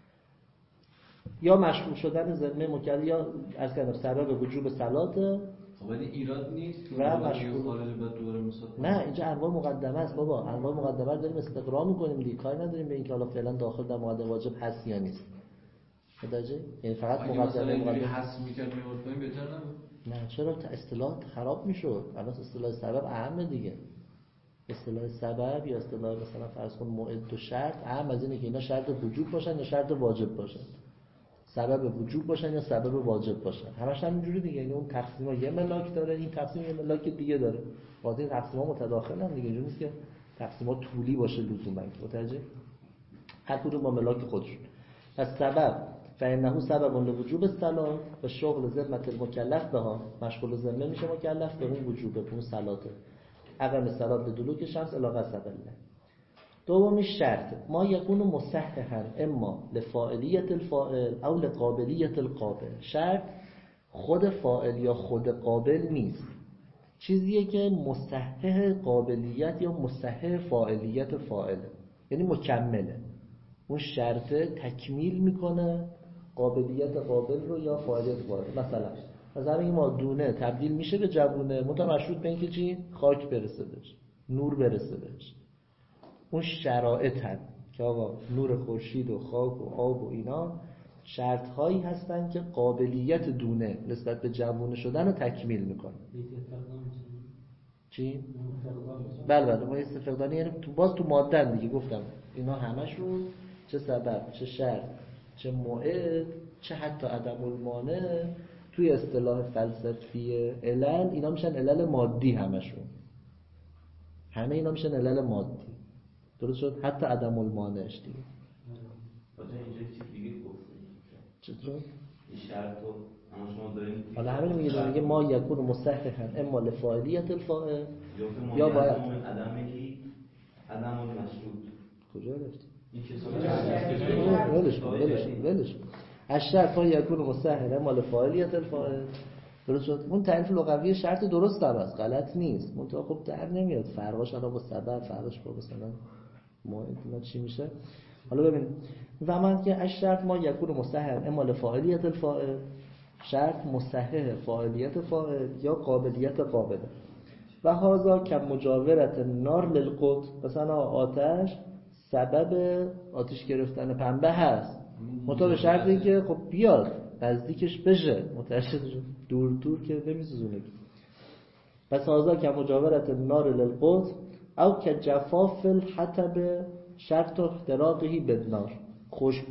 یا مشغول شدن ذمه مکلف، یا از کردم سبب وجوب صلات. ولی ایراد نیست و مشغول خارج بعد دوباره مثال. نه اینجا انواع مقدمه است بابا، انواع مقدمه رو داریم استقرا می‌کنیم دیگه، کاری نداریم به اینکه حالا فعلا داخل در مقدمه واجب هست یا نیست. متوجه؟ یعنی فقط مقدمه حذف می‌کرد می‌آورد پایین بهتر نبود؟ نه چرا، اصطلاح خراب میشد. الان اصطلاح سبب اهم دیگه. اصطلاح سبب یا اصطلاح مثلا فرض کن موعد و شرط اهم از اینه که اینا شرط وجوب باشن یا شرط واجب باشن، سبب وجوب باشن یا سبب واجب باشن، همش همینجوری دیگه. یعنی اون تقسیم‌ها یه ملاک داره، این تقسیم یه ملاک دیگه داره، واسه این تقسیم‌ها متداخلن دیگه، اینجوری نیست که تقسیم‌ها طولی باشه لزوما، متوجه؟ هر کدوم با ملاک خودشون. پس سبب فإنه سبب لوجوب الصلاة و شغل ذمه المکلف بها، مشغول ذمه میشه مکلف به اون وجوب، به اون صلاته. اقام الصلاة لدلوک شمس الی غسق الليل. دومی شرط ما یکون مصححا اما لفاعلیت الفاعل او لقابلیت القابل. شرط خود فاعل یا خود قابل نیست، چیزیه که مصحح قابلیت یا مصحح فاعلیت فاعله، یعنی مکمله. اون شرط تکمیل میکنه قابلیت قابل رو یا فاعلیت فاعل. مثلا این ما دونه تبدیل میشه به جوونه، مشروط به اینکه چی؟ خاک برسه بهش، نور برسه بهش. اون شرایطن که آقا نور خورشید و خاک و آب و اینا شرط هایی هستن که قابلیت دونه نسبت به جوونه شدن رو تکمیل میکنه. چی؟ بله ما استفقدانی یعنی باز تو ماده دیگه گفتم اینا همشون چه سبب، چه شرط، چه موعد، چه حتی عدم المانع، توی اصطلاح فلسفی علل اینا میشن علل مادی همشون. همه اینا میشن علل مادی. درست شد؟ حتی عدم المانعش دیگه. باشه اینجا چیز دیگه گفتیم. چطور؟ این شرط رو اما شما داریم حالا همین میگه ما یکون مصححا اما لفاعلیت الفاعل یا باید عدم المشروط. کجا رفتی؟ این کسانی ولش الشرط ها یکون مصححا اما لفاعلیت الفاعل. درست شد؟ اون تعریف لغوی شرط درست است، غلط نیست. منتها خب در نمیاد فرقش الان با سبب، فرقش با مثلا موعد چی میشه. حالا ببین زمان که الشرط ما یکون مصحح اما لفاعلیت الفاعل، شرط مصحح فاعلیت فاعل یا قابلیت قابله. و هذا کم مجاورت نار للقط، مثلا آتش سبب آتش گرفتن پنبه هست، منتها به شرطی که خب بیاد نزدیکش بشه، متوجه دور که نمیسوزونه. پس هذا کم مجاورت نار للقط او که جفاف الحطب شرط احتراقه بالنار، خشک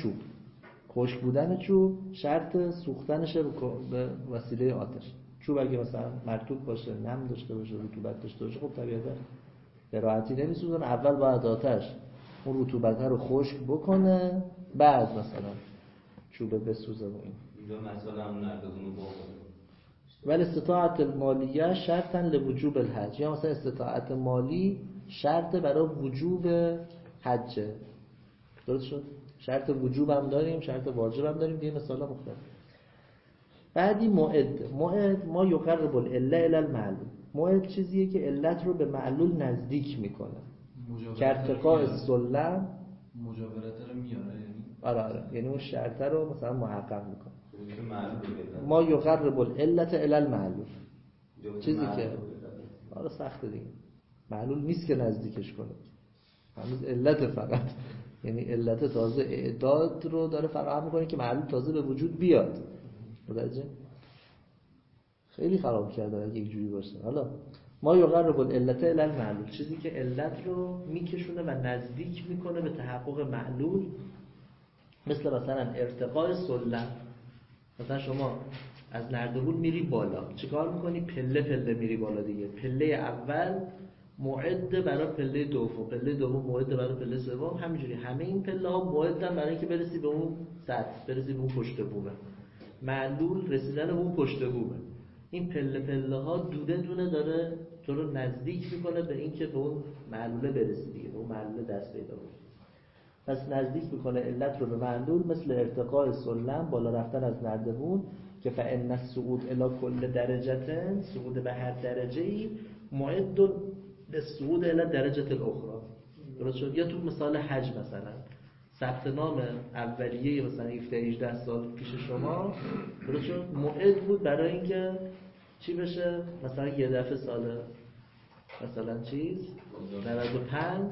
بودن چوب شرط سوختنش به وسیله آتش. چوب اگه مثلا مرطوب باشه، نم داشته باشه، رطوبت داشته باشه، خب طبیعتا به راحتی نمیسوزن. اول باید آتش اون رطوبت رو خشک بکنه، بعد مثلا چوب بسوزه. اینجا مثلا اون نردازونو باقونه. ولی استطاعت المالیه لوجوب لوجوب الحج، یا مثلا استطاعت مالی شرط برای وجوب حج. درست شد؟ شرط وجوب هم داریم، شرط واجب هم داریم، دیگه مثالا مختلف. بعدی موعد ما یقرب العله الی المعلول. موعد چیزیه که علت رو به معلول نزدیک میکنه. که ارتقاء السلم مجاورت رو میاره، یعنی آره یعنی اون شرط رو مثلا محقق میکنه. ما یقرب العلت الی المعلول، چیزی که آره سخته دیگه، معلول نیست که نزدیکش کنه، هنوز علت فقط، یعنی علت تازه اعداد رو داره فراهم میکنه که معلول تازه به وجود بیاد. متوجه؟ خیلی خراب کرده اگه یک جوری باشه. حالا ما یقرب العلت الی المعلول، چیزی که علت رو میکشونه و نزدیک میکنه به تحقق معلول، مثلا ارتقاء سلم. مثلا شما از نردبون میری بالا، چیکار میکنی؟ پله میری بالا دیگه. پله اول موعد برای پله دوم، پله دوم موعد برای پله سوم، همینجوری همه این پله ها موعدن برای اینکه برسی به اون سطح، برسی به اون پشت بومه. معلول رسیدن به اون پشت بومه. این پله ها دونه داره تو رو نزدیک میکنه به اینکه به اون معلوله برسی دیگه، به اون معلوله دست پیدا کنی. پس نزدیک میکنه علت رو به معلول، مثل ارتقاء سلم، بالا رفتن از نردبون، که فإن الصعود الی کل درجه، صعود به هر درجه‌ای معد للصعود الی درجه الاخرى. درست شد؟ یا تو مثال حج مثلا ثبت نام اولیه مثلا 17-18 سال پیش شما، درست شد؟ معد بود برای اینکه چی بشه؟ مثلا یه دفعه سال مثلا چیز 95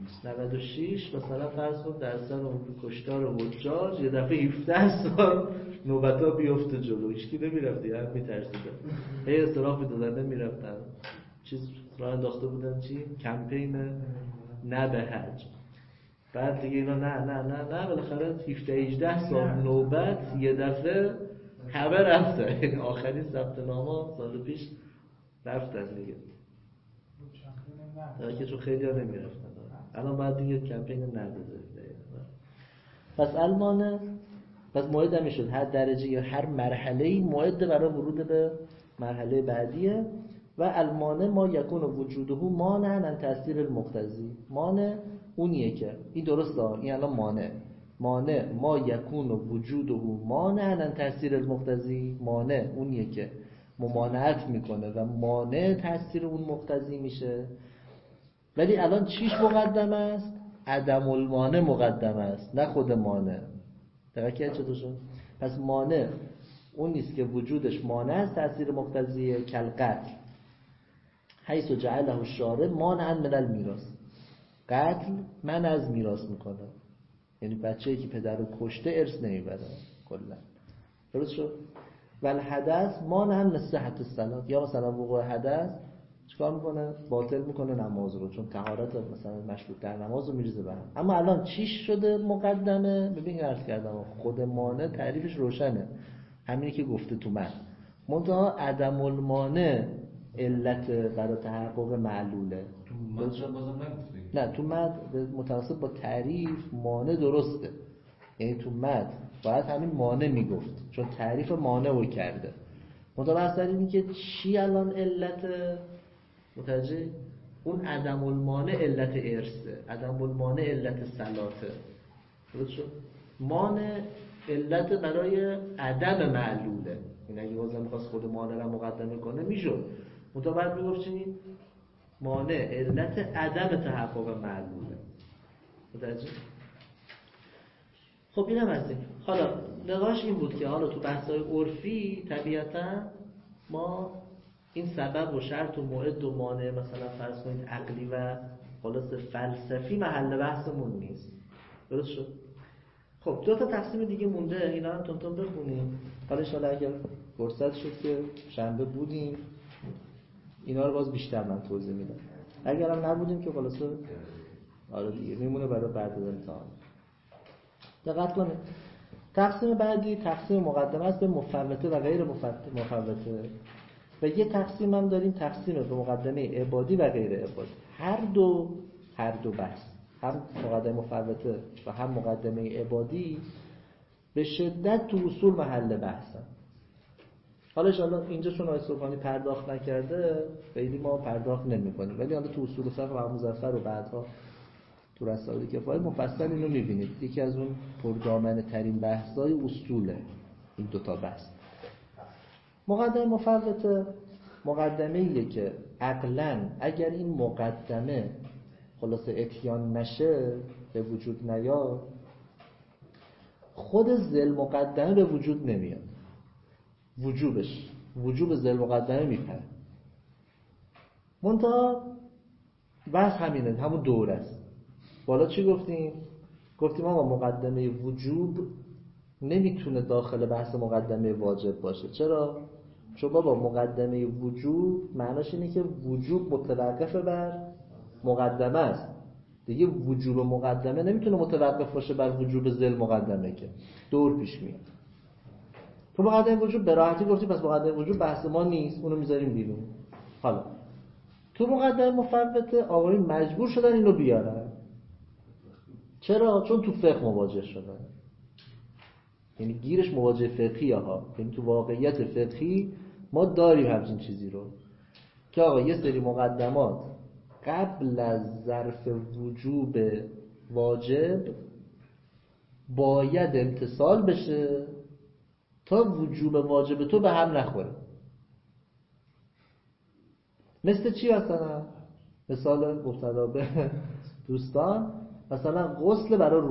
96 مثلا فرض کن در سال اون کشتار حجاج یه دفعه 17 سال نوبتا بیفته جلو، هیچکی نمیرفت دیگه، هم میترسیدن، هی اصراف میدادن نمیرفتن. چیز راه انداخته بودن چی؟ کمپین نه به حج. بعد دیگه اینا نه بالاخره 17-18 سال نوبت یه دفعه همه رفتن. آخرین ثبت نام‌ها سال پیش رفتن دیگه، که چون خیلی ها نمیرفتن. الان باید دیگه کمپین نداده. پس المانه، پس موعد هم میشد هر درجه یا هر مرحله‌ای موعد برای ورود به مرحله بعدیه. و المانه ما یکون وجوده مانع عن تاثیر المقتضی. مانع اونیه که این درسته، این الان مانع ما یکون وجوده مانع عن تاثیر المقتضی. مانع اونیه که ممانعت میکنه و مانع تاثیر اون مقتضی میشه. ولی الان چیش مقدم است؟ عدم المانع مقدم است، نه خود مانع. توجه چطور شد؟ پس مانع اون نیست که وجودش مانع از تاثیر مقتضیه، کالقتل حیث جعله الشارع مانعا من المیراث. قتل من از میراث میکنه، یعنی بچه‌ای که پدر رو کشته ارث نمیبره کلا. درست شد؟ و الحدث مانعا من صحت الصلاة، یا مثلا وقوع حدث چیکار میکنه؟ باطل میکنه نماز رو، چون طهارت مثلا مشروط در نماز رو میریزه به هم. اما الان چیش شده مقدمه؟ ببین عرض کردم خود مانع تعریفش روشنه، همینی که گفته تو من. منتها عدم المانع علت برای تحقق معلوله. تو مطلب بازم نگفته. نه تو مد متناسب با تعریف مانع درسته، یعنی تو مد باید همین مانع میگفت چون تعریف مانع رو کرده. متوسط اینی که چی الان علت متوجه اون عدم المانع علت ارثه، عدم المانع علت صلاته. درست شد؟ مانع علت برای عدم معلوله. این اگه بازم می‌خواست خود مانع رو مقدمه کنه میشد. متوسط میگفت چی؟ مانع علت عدم تحقق معلوله. متوجه؟ خب اینم از این. حالا نقاش این بود که حالا تو بحث‌های عرفی طبیعتاً ما این سبب و شرط و موعد و مانع مثلا فرض کنید عقلی و خلاص فلسفی محل بحثمون نیست. درست شد؟ خب دو تا تقسیم دیگه مونده، اینا هم تون بخونیم. حالا ان شاءالله اگر فرصت شد که شنبه بودیم اینا رو باز بیشتر من توضیح میدم. اگر هم نبودیم که خلاص آره دیگه میمونه برای بعد از امتحان. دقت کنید. تقسیم بعدی تقسیم مقدمه است به مفوته و غیر مفوته. و یه تقسیم هم داریم تقسیم به مقدمه عبادی و غیر عبادی. هر دو بحث، هم مقدمه مفوته و هم مقدمه عبادی به شدت تو اصول محل بحثن. حالا انشاءالله اینجا چون آقای صبحانی پرداخت نکرده خیلی ما پرداخت نمی‌کنیم، ولی حالا تو اصول فقه و مظفر و بعدها تو رسائل کفایه مفصل اینو می‌بینید. یکی از اون پردامنه ترین بحث‌های اصوله این دوتا بحث. مقدمه مفوته مقدمه‌ایه که عقلاً اگر این مقدمه خلاصه اتیان نشه، به وجود نیاد، خود ذل مقدمه به وجود نمیاد. وجوب ذل مقدمه میپره. منتها بحث همینه، همون دوره است. بالا چی گفتیم؟ گفتیم آقا مقدمه وجوب نمیتونه داخل بحث مقدمه واجب باشه. چرا؟ چون بابا مقدمه وجوب معناش اینه که وجوب متوقف بر مقدمه است. دیگه وجوب مقدمه نمیتونه متوقف باشه بر وجوب ذل مقدمه، که دور پیش میاد. تو مقدمه وجوب به راحتی گفتی پس مقدمه وجوب بحث ما نیست، اونو میذاریم بیرون. حالا تو مقدمه مفوته آقایون مجبور شدن اینو بیارن. چرا؟ چون تو فقه مواجه شدن. یعنی گیرش مواجه فقهی ها، یعنی تو واقعیت فقهی ما داریم همچین چیزی رو که آقا یه سری مقدمات قبل از ظرف وجوب واجب باید امتصال بشه تا وجوب واجب تو به هم نخوره. مثل چی مثلا؟ مثال مبتلا به دوستان، مثلا غسل برای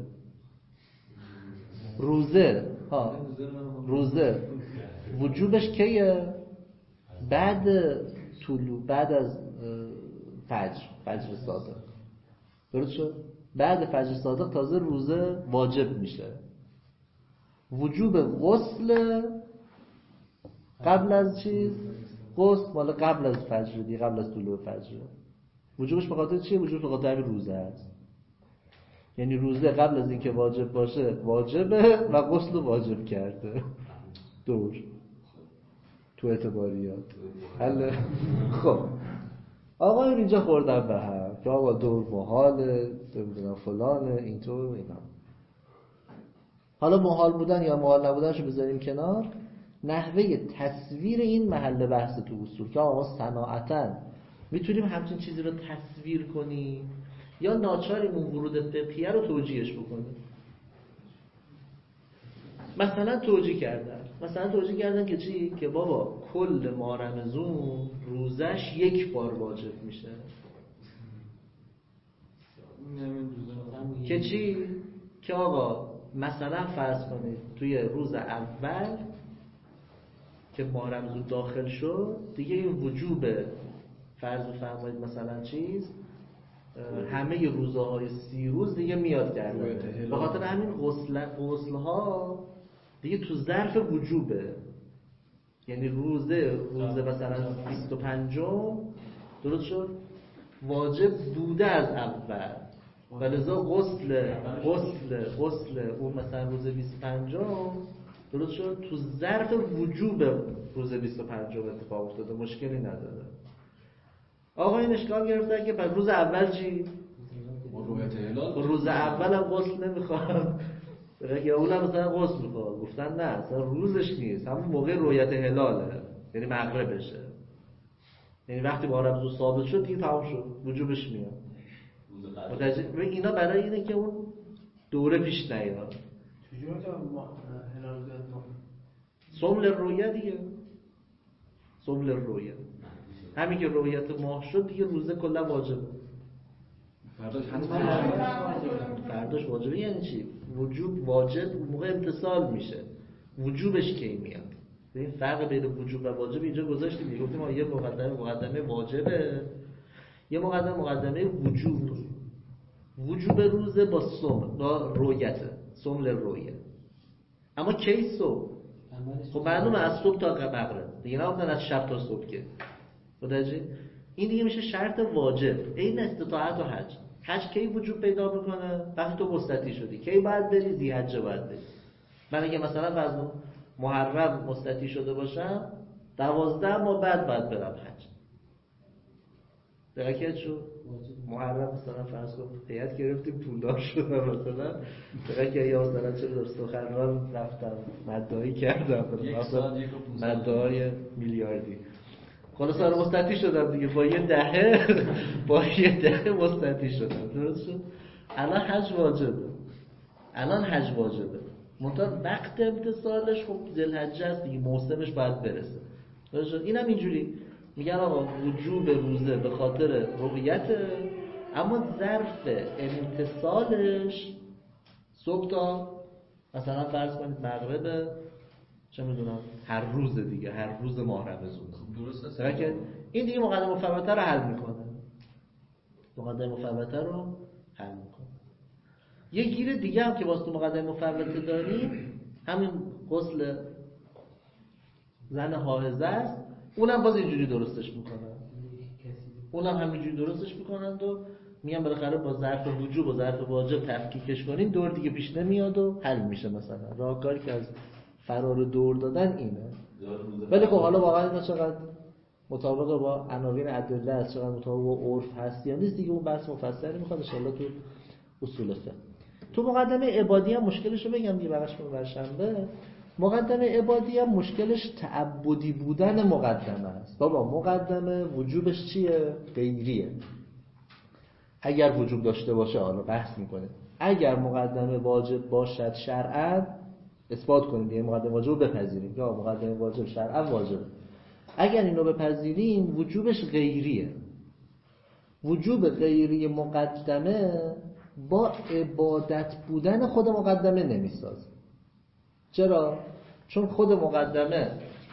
روزه وجوبش کیه؟ بعد از فجر صادق. درست شد؟ بعد فجر صادق تازه روزه واجب میشه. وجوب غسل قبل از چیز؟ غسل مال قبل از فجر دی، قبل از طلوع فجر. وجوبش به خاطر چیه؟ وجوب به خاطر روزه است. یعنی روزه قبل از اینکه واجب باشه واجبه و غسل واجب کرده. دور تو اعتباریات حل. خب آقا اینجا خوردن به هم که آقا دور محاله، نمیدونم فلانه، اینطور اینا. حالا محال بودن یا محال نبودنشو بذاریم کنار. نحوه تصویر این محل بحث تو اصول که آقا صناعتاً میتونیم همچین چیزی رو تصویر کنیم یا ناچاریم اون ورود فقهیه رو توجیهش بکنیم. مثلا توجیه کردن که چی؟ که بابا کل ماه رمضان روزش یک بار واجب میشه. که چی؟ که آقا مثلا فرض کنید توی روز اول که ماه رمضان داخل شد دیگه این وجوب فرض بفرمایید مثلا چیز همه روزهای 30 روز دیگه میاد کرده. به خاطر همین غسل‌ها دیگه تو ظرف وجوبه. یعنی روزه مثلا 25 درست شد واجب بوده از اول و لذا غسل اون مثلا روز 25 درست شد تو ظرف وجوب روز 25 اتفاق افتاده، مشکلی نداره. آقایون اشکال گرفتن که پس روز اول چی؟ با رویت هلال روز اول هم غسل نمیخواد. یا اونم مثلا غسل میخواد. گفتن نه اصلا روزش نیست، همون موقع رویت هلاله، یعنی مغربشه. یعنی وقتی با رمز ثابت شد دیگه تمام شد، وجوبش میاد. متوجه؟ اینا برای اینه که اون دوره پیش نیاد. چجوری تا هلال بیاد ما سمل رویه دیگه، سمل رویه، همین که رویت ماه شد دیگه روزه کلا واجبه. فرداش حتما فرداش واجبه. یعنی چی؟ وجوب واجب اون موقع امتصال میشه، وجوبش کی میاد. این فرق بین وجوب و واجب اینجا گذاشتیم دیگه. گفتیم یه مقدمه واجبه، یه مقدمه وجوب. وجوب روزه با صوم، با رویته، سمل رویه. اما کی صبح؟ خب معلومه از صبح تا مغرب دیگه، نه از شب تا صبح که. متوجه؟ این دیگه میشه شرط واجب. این استطاعت و حج. حج کی وجوب پیدا میکنه؟ وقتی تو مستطیع شدی. کی باید بری؟ ذی‌حجه باید بری. من اگه مثلا از محرم مستطیع شده باشم 12 ماه بعد باید برم حج. درکت شد؟ محرم مثلا فرض کن هیئت گرفتیم پولدار شدم، مثلا درکت یا مثلا چه در سخنران رفتم مدعی کردم مثلا مدعای میلیاردی، خلاص آره مستطیع شدم دیگه، با یه دهه مستطیع شدم. درست شد؟ الان حج واجبه. منتها وقت امتصالش خب ذوالحجه است دیگه، موسمش باید برسه. درست شد؟ اینم اینجوری میگن آقا وجوب روزه به خاطر رؤیته، اما ظرف امتصالش صبح تا مثلا فرض کنید مغرب، چه میدونم هر روز دیگه، هر روز ماه رمضان. درسته که این دیگه مقدمه مفوته رو حل میکنه. یه گیر دیگه هم که واسه تو مقدمه مفوته داریم، همین غسل زن حائضه است. اونم باز اینجوری درستش میکنن، همینجوری درستش میکنن و میگن بالاخره با ظرف وجوب و ظرف واجب تفکیکش کنیم، دور دیگه پیش نمیاد و حل میشه. مثلا راهکاری که از فرار دور دادن اینه. ولی خب حالا واقعا اینا چقدر مطابق با عناوین ادله است، چقدر مطابق با عرف هست یا نیست دیگه، اون بحث مفصلی میخواد ان شاء الله تو اصول فقه. تو مقدمه عبادی هم مشکلشو بگم دیگه، بقاش برشنبه. مقدمه عبادی هم مشکلش تعبدی بودن مقدمه است. بابا مقدمه وجوبش چیه؟ غیریه. اگر وجوب داشته باشه حالا بحث میکنه، اگر مقدمه واجب باشد شرعاً اثبات کنیم دیگه، مقدمه واجب رو بپذیریم یا مقدمه واجب شرعاً واجب. اگر اینو بپذیریم وجوبش غیریه. وجوب غیری مقدمه با عبادت بودن خود مقدمه نمیسازه. چرا؟ چون خود مقدمه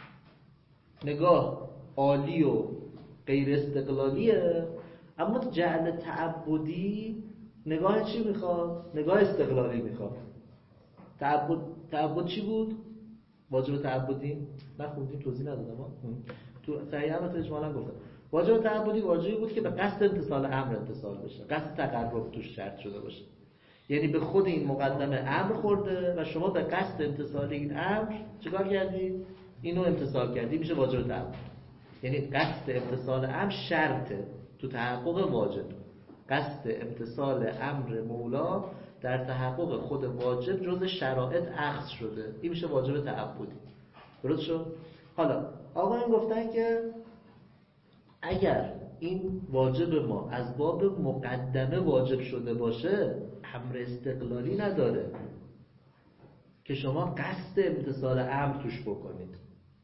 نگاه عالی و غیر استقلالیه، اما جعل تعبدی نگاه چی میخواد؟ نگاه استقلالی میخواد. تعبد چی بود؟ واجب تعبدی نخوندیم، توضیح ندادم تو صحیح هم اجمالا گفتم. واجب تعبدی واجبی بود که به قصد امتصال امر اتصال بشه، قصد تقرب توش شرط شده باشه. یعنی به خود این مقدمه امر خورده و شما به قصد امتصال این امر چیکار کردید؟ اینو امتصال کردید، میشه واجب تعبد. یعنی قصد امتصال امر شرطه تو تحقق واجب. قصد امتصال امر مولا در تحقق خود واجب جزء شرایط اخذ شده، این میشه واجب تعبدی. درست شد؟ حالا آقایون گفتن که اگر این واجب ما از باب مقدمه واجب شده باشه، امر استقلالی نداره که شما قصد امتصال امر توش بکنید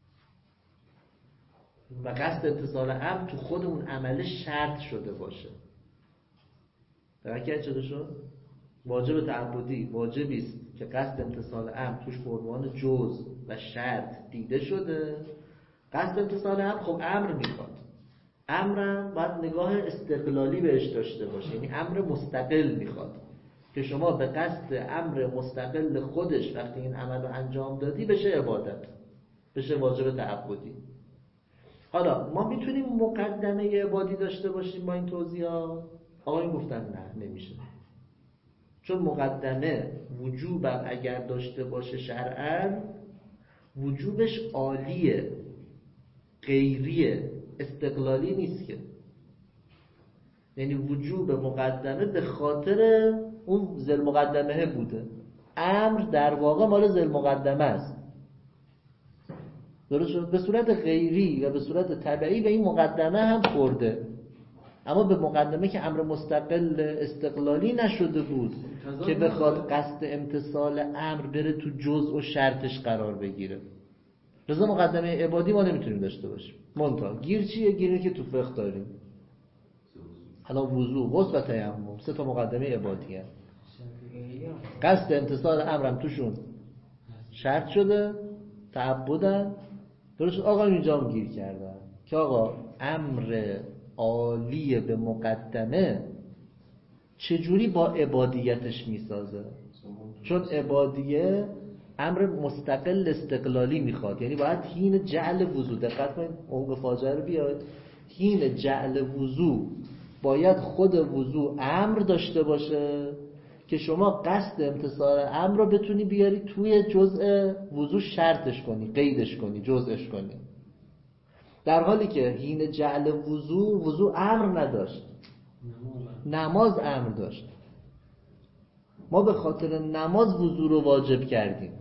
و قصد امتصال امر تو خود اون عمل شرط شده باشه. درکت شده شد؟ واجب تعبدی واجبی است که قصد امتصال امر توش به عنوان جزء و شرط دیده شده. قصد امتصال امر خب امر میخواد، امرم باید نگاه استقلالی بهش داشته باشه، یعنی امر مستقل میخواد که شما به قصد امر مستقل خودش وقتی این عمل رو انجام دادی بشه عبادت، بشه واجب تعبدی. حالا ما میتونیم مقدمه عبادی داشته باشیم با این توضیحات؟ آقایون گفتن نه، نمیشه. چون مقدمه وجوبم اگر داشته باشه شرعاً وجوبش عالیه، غیریه، استقلالی نیست که. یعنی وجوب مقدمه به خاطر اون ذل مقدمه بوده. امر در واقع مال ذل مقدمه است. درست شد؟ به صورت غیری و به صورت طبیعی به این مقدمه هم خورده، اما به مقدمه که امر مستقل استقلالی نشده بود که بخواد قصد امتثال امر بره تو جزء و شرطش قرار بگیره. لذا مقدمه عبادی ما نمیتونیم داشته باشیم. منتها گیر چیه؟ گیری که تو فقه داریم. الان وضو، غسل و تیمم 3 تا مقدمه عبادی هست. قصد امتثال امرم توشون شرط شده، تعبدن. درست آقا اینجا هم گیر کردن که آقا امر عالی به مقدمه چجوری با عبادیتش میسازه؟ چون عبادیه امر مستقل استقلالی میخواد، یعنی باید حین جعل وضو، دقت کنید عمق فاجعه رو بیاد، حین جعل وضو باید خود وضو امر داشته باشه که شما قصد امتثال امر رو بتونی بیاری توی جزء وضو شرطش کنی، قیدش کنی، جزءش کنی. در حالی که حین جعل وضو امر نداشت، نماز امر داشت. ما به خاطر نماز وضو رو واجب کردیم،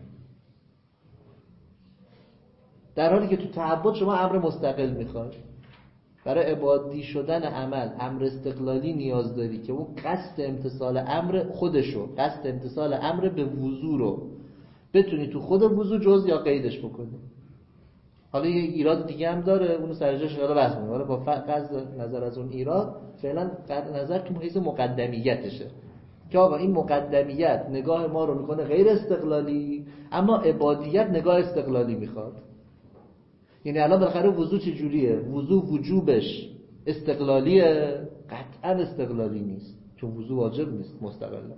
در حالی که تو تعبد شما امر مستقل میخواد. برای عبادی شدن عمل امر استقلالی نیاز داری که اون قصد امتثال امر خودشو، قصد امتثال امر به وضو رو بتونی تو خود وضو جز یا قیدش بکنی. حالا یه ایراد دیگه هم داره، اونو سرجاش حالا بحث می‌کنیم. حالا با قصد نظر از اون ایراد فعلا قطع نظر تو حیث مقدمیتشه که آقا این مقدمیت نگاه ما رو میکنه غیر استقلالی، اما عبادیت نگاه استقلالی میخواد. یعنی الان بالاخره وضو چجوریه؟ وضو وجوبش استقلالیه؟ قطعا استقلالی نیست، چون وضو واجب نیست مستقلا.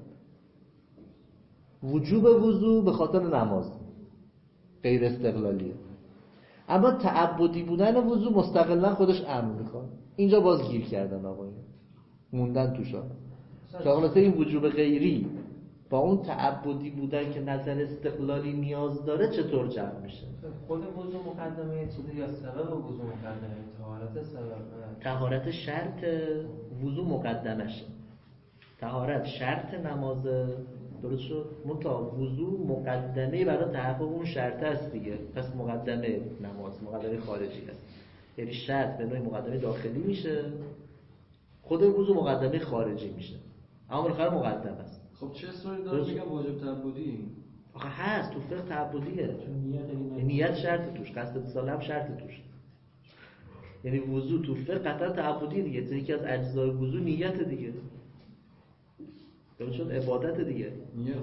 وجوب وضو به خاطر نماز غیر استقلالیه، اما تعبدی بودن وضو مستقلا خودش امر میخواد. اینجا باز گیر کردن آقایون، موندن توشا. خلاصه این وجوب غیری با اون تعبدی بودن که نظر استقلالی نیاز داره چطور جمع میشه؟ خود وضو مقدمه چیزی یا سبب وضو مقدمه؟ طهارت سبب؟ طهارت شرط وضو مقدمشه. طهارت شرط نمازه، درست شد؟ منتها وضو مقدمه برای تحقق اون شرط است دیگه. پس مقدمه نماز مقدمه خارجی است، یعنی شرط به نوعی مقدمه داخلی میشه، خود وضو مقدمه خارجی میشه، اما بالاخره مقدمه است. خب چه اصراری داره میگم واجب تعبدی؟ آخه هست تو فقه تعبدیه، نیت شرط توش، قصد اتصال هم شرط توش. یعنی وضو تو فقه قطعا تعبدی دیگه، یکی از اجزای وضو نیت دیگه، چون عبادت دیگه.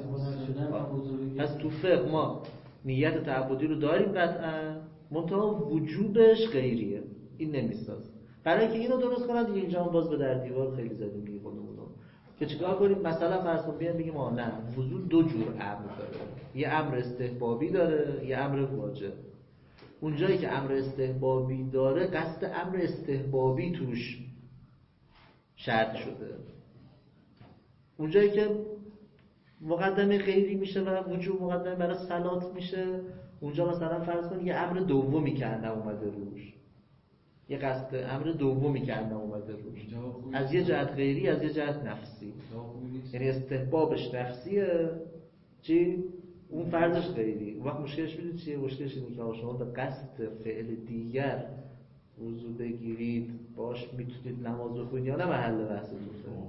پس تو فقه ما نیت تعبدی رو داریم قطعا، منتها وجوبش غیریه، این نمیساز. برای اینکه اینو درست کنن دیگه اینجا هم باز به در دیوار خیلی زدیم دیگه خودمون که چیکار کنیم. مثلا فرض کن بیان بگیم نه وضو 2 جور امر داره، یه امر استحبابی داره، یه امر واجب. اونجایی که امر استحبابی داره قصد امر استحبابی توش شرط شده، اونجایی که مقدمه غیری میشه و وجوب مقدمه برای صلات میشه، اونجا مثلا فرض کن یه امر دومی که اندم اومده روش، یه قصد امر دومی که اندم اومده روش، از یه جهت غیری از یه جهت نفسی. یعنی استحبابش نفسیه، چی؟ اون فرضش غیری. اون وقت مشکلش میدونید چیه؟ مشکلش اینه که شما به قصد فعل دیگر وضو بگیرید باش میتونید نماز بخونید یا نه محل بحثتون.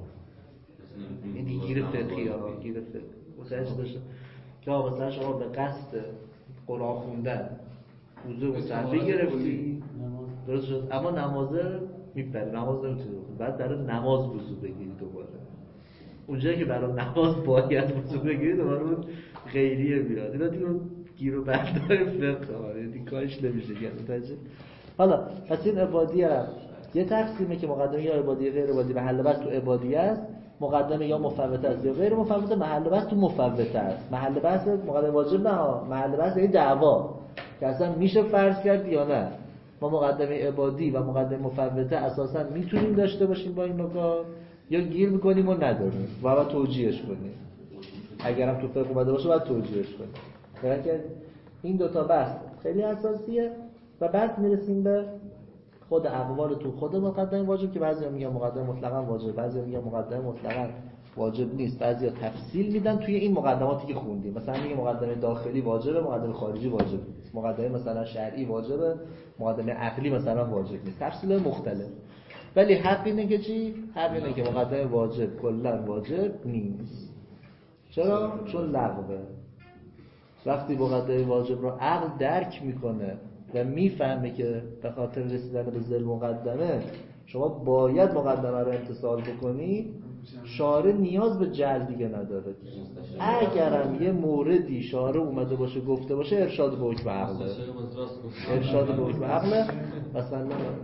این گیر فقهی ها، گیر فقهی متوجه داشته که آقا مثلا شما به قصد قرآن خوندن وضو مستحبی گرفتی، درست شد، اما نمازه میپره، نماز نمیتونی بخونی، بعد برای نماز وضو بگیری دوباره. اونجایی که برای نماز باید وضو بگیری دوباره اون غیریه بیاد. اینا دیگه گیر و بردار فقه ها، یعنی کارش نمیشه کرد. حالا پس این عبادی هم یه تقسیمه که مقدمه یا عبادی غیر عبادی محل بحث تو عبادی است، مقدمه یا مفوته است یا غیر مفوته، محل بحث تو مفوته است. محل بحث مقدمه واجب نه، محل بحث یعنی دعوا که اصلا میشه فرض کرد یا نه. ما مقدمه عبادی و مقدمه مفوته اساسا میتونیم داشته باشیم با این نکات، یا گیر میکنیم و نداریم و باید توجیهش کنیم. اگرم تو فقه اومده باشه باید توجیهش کنیم. برای این 2 تا بحث خیلی اساسیه و بعد میرسیم به خود اقوال تو خود مقدمه واجب که بعضیا میگن مقدمه مطلقاً واجب، بعضیا میگن مقدمه مطلقاً واجب نیست، بعضیا تفصیل میدن توی این مقدماتی که خوندیم. مثلا میگه مقدمه داخلی واجبه، مقدمه خارجی واجب نیست، مقدمه مثلا شرعی واجبه، مقدمه عقلی مثلا واجب نیست، تفصیل مختلف. ولی حق اینه که چی؟ حق اینه که مقدمه واجب کلا واجب نیست. چرا؟ چون لغوه. وقتی مقدمه واجب رو عقل درک میکنه و میفهمه که به خاطر رسیدن به ذل مقدمه شما باید مقدمه رو امتثال بکنی، شارع نیاز به جعل دیگه نداره. اگرم یه موردی شارع اومده باشه گفته باشه ارشاد به حکم عقله، ارشاد به حکم عقله مثلا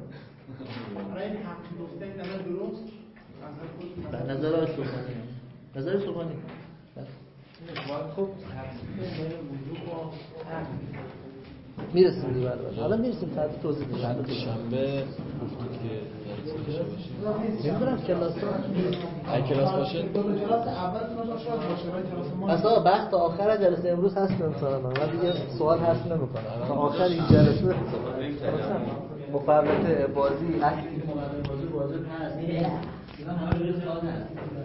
به نظر سخنی نظر سخنی خب میرسیم دیگه بعد حالا میرسیم تحت توضیح میدم. شنبه گفتید که درس باشه. نمیدونم کلاس کلاس باشه اصلا بحث تا آخر جلسه امروز هست انشاءالله. من دیگه سوال هست نمی‌کنم تا آخر این جلسه مفرمت بازی اکتیو مقدمه واجب هست.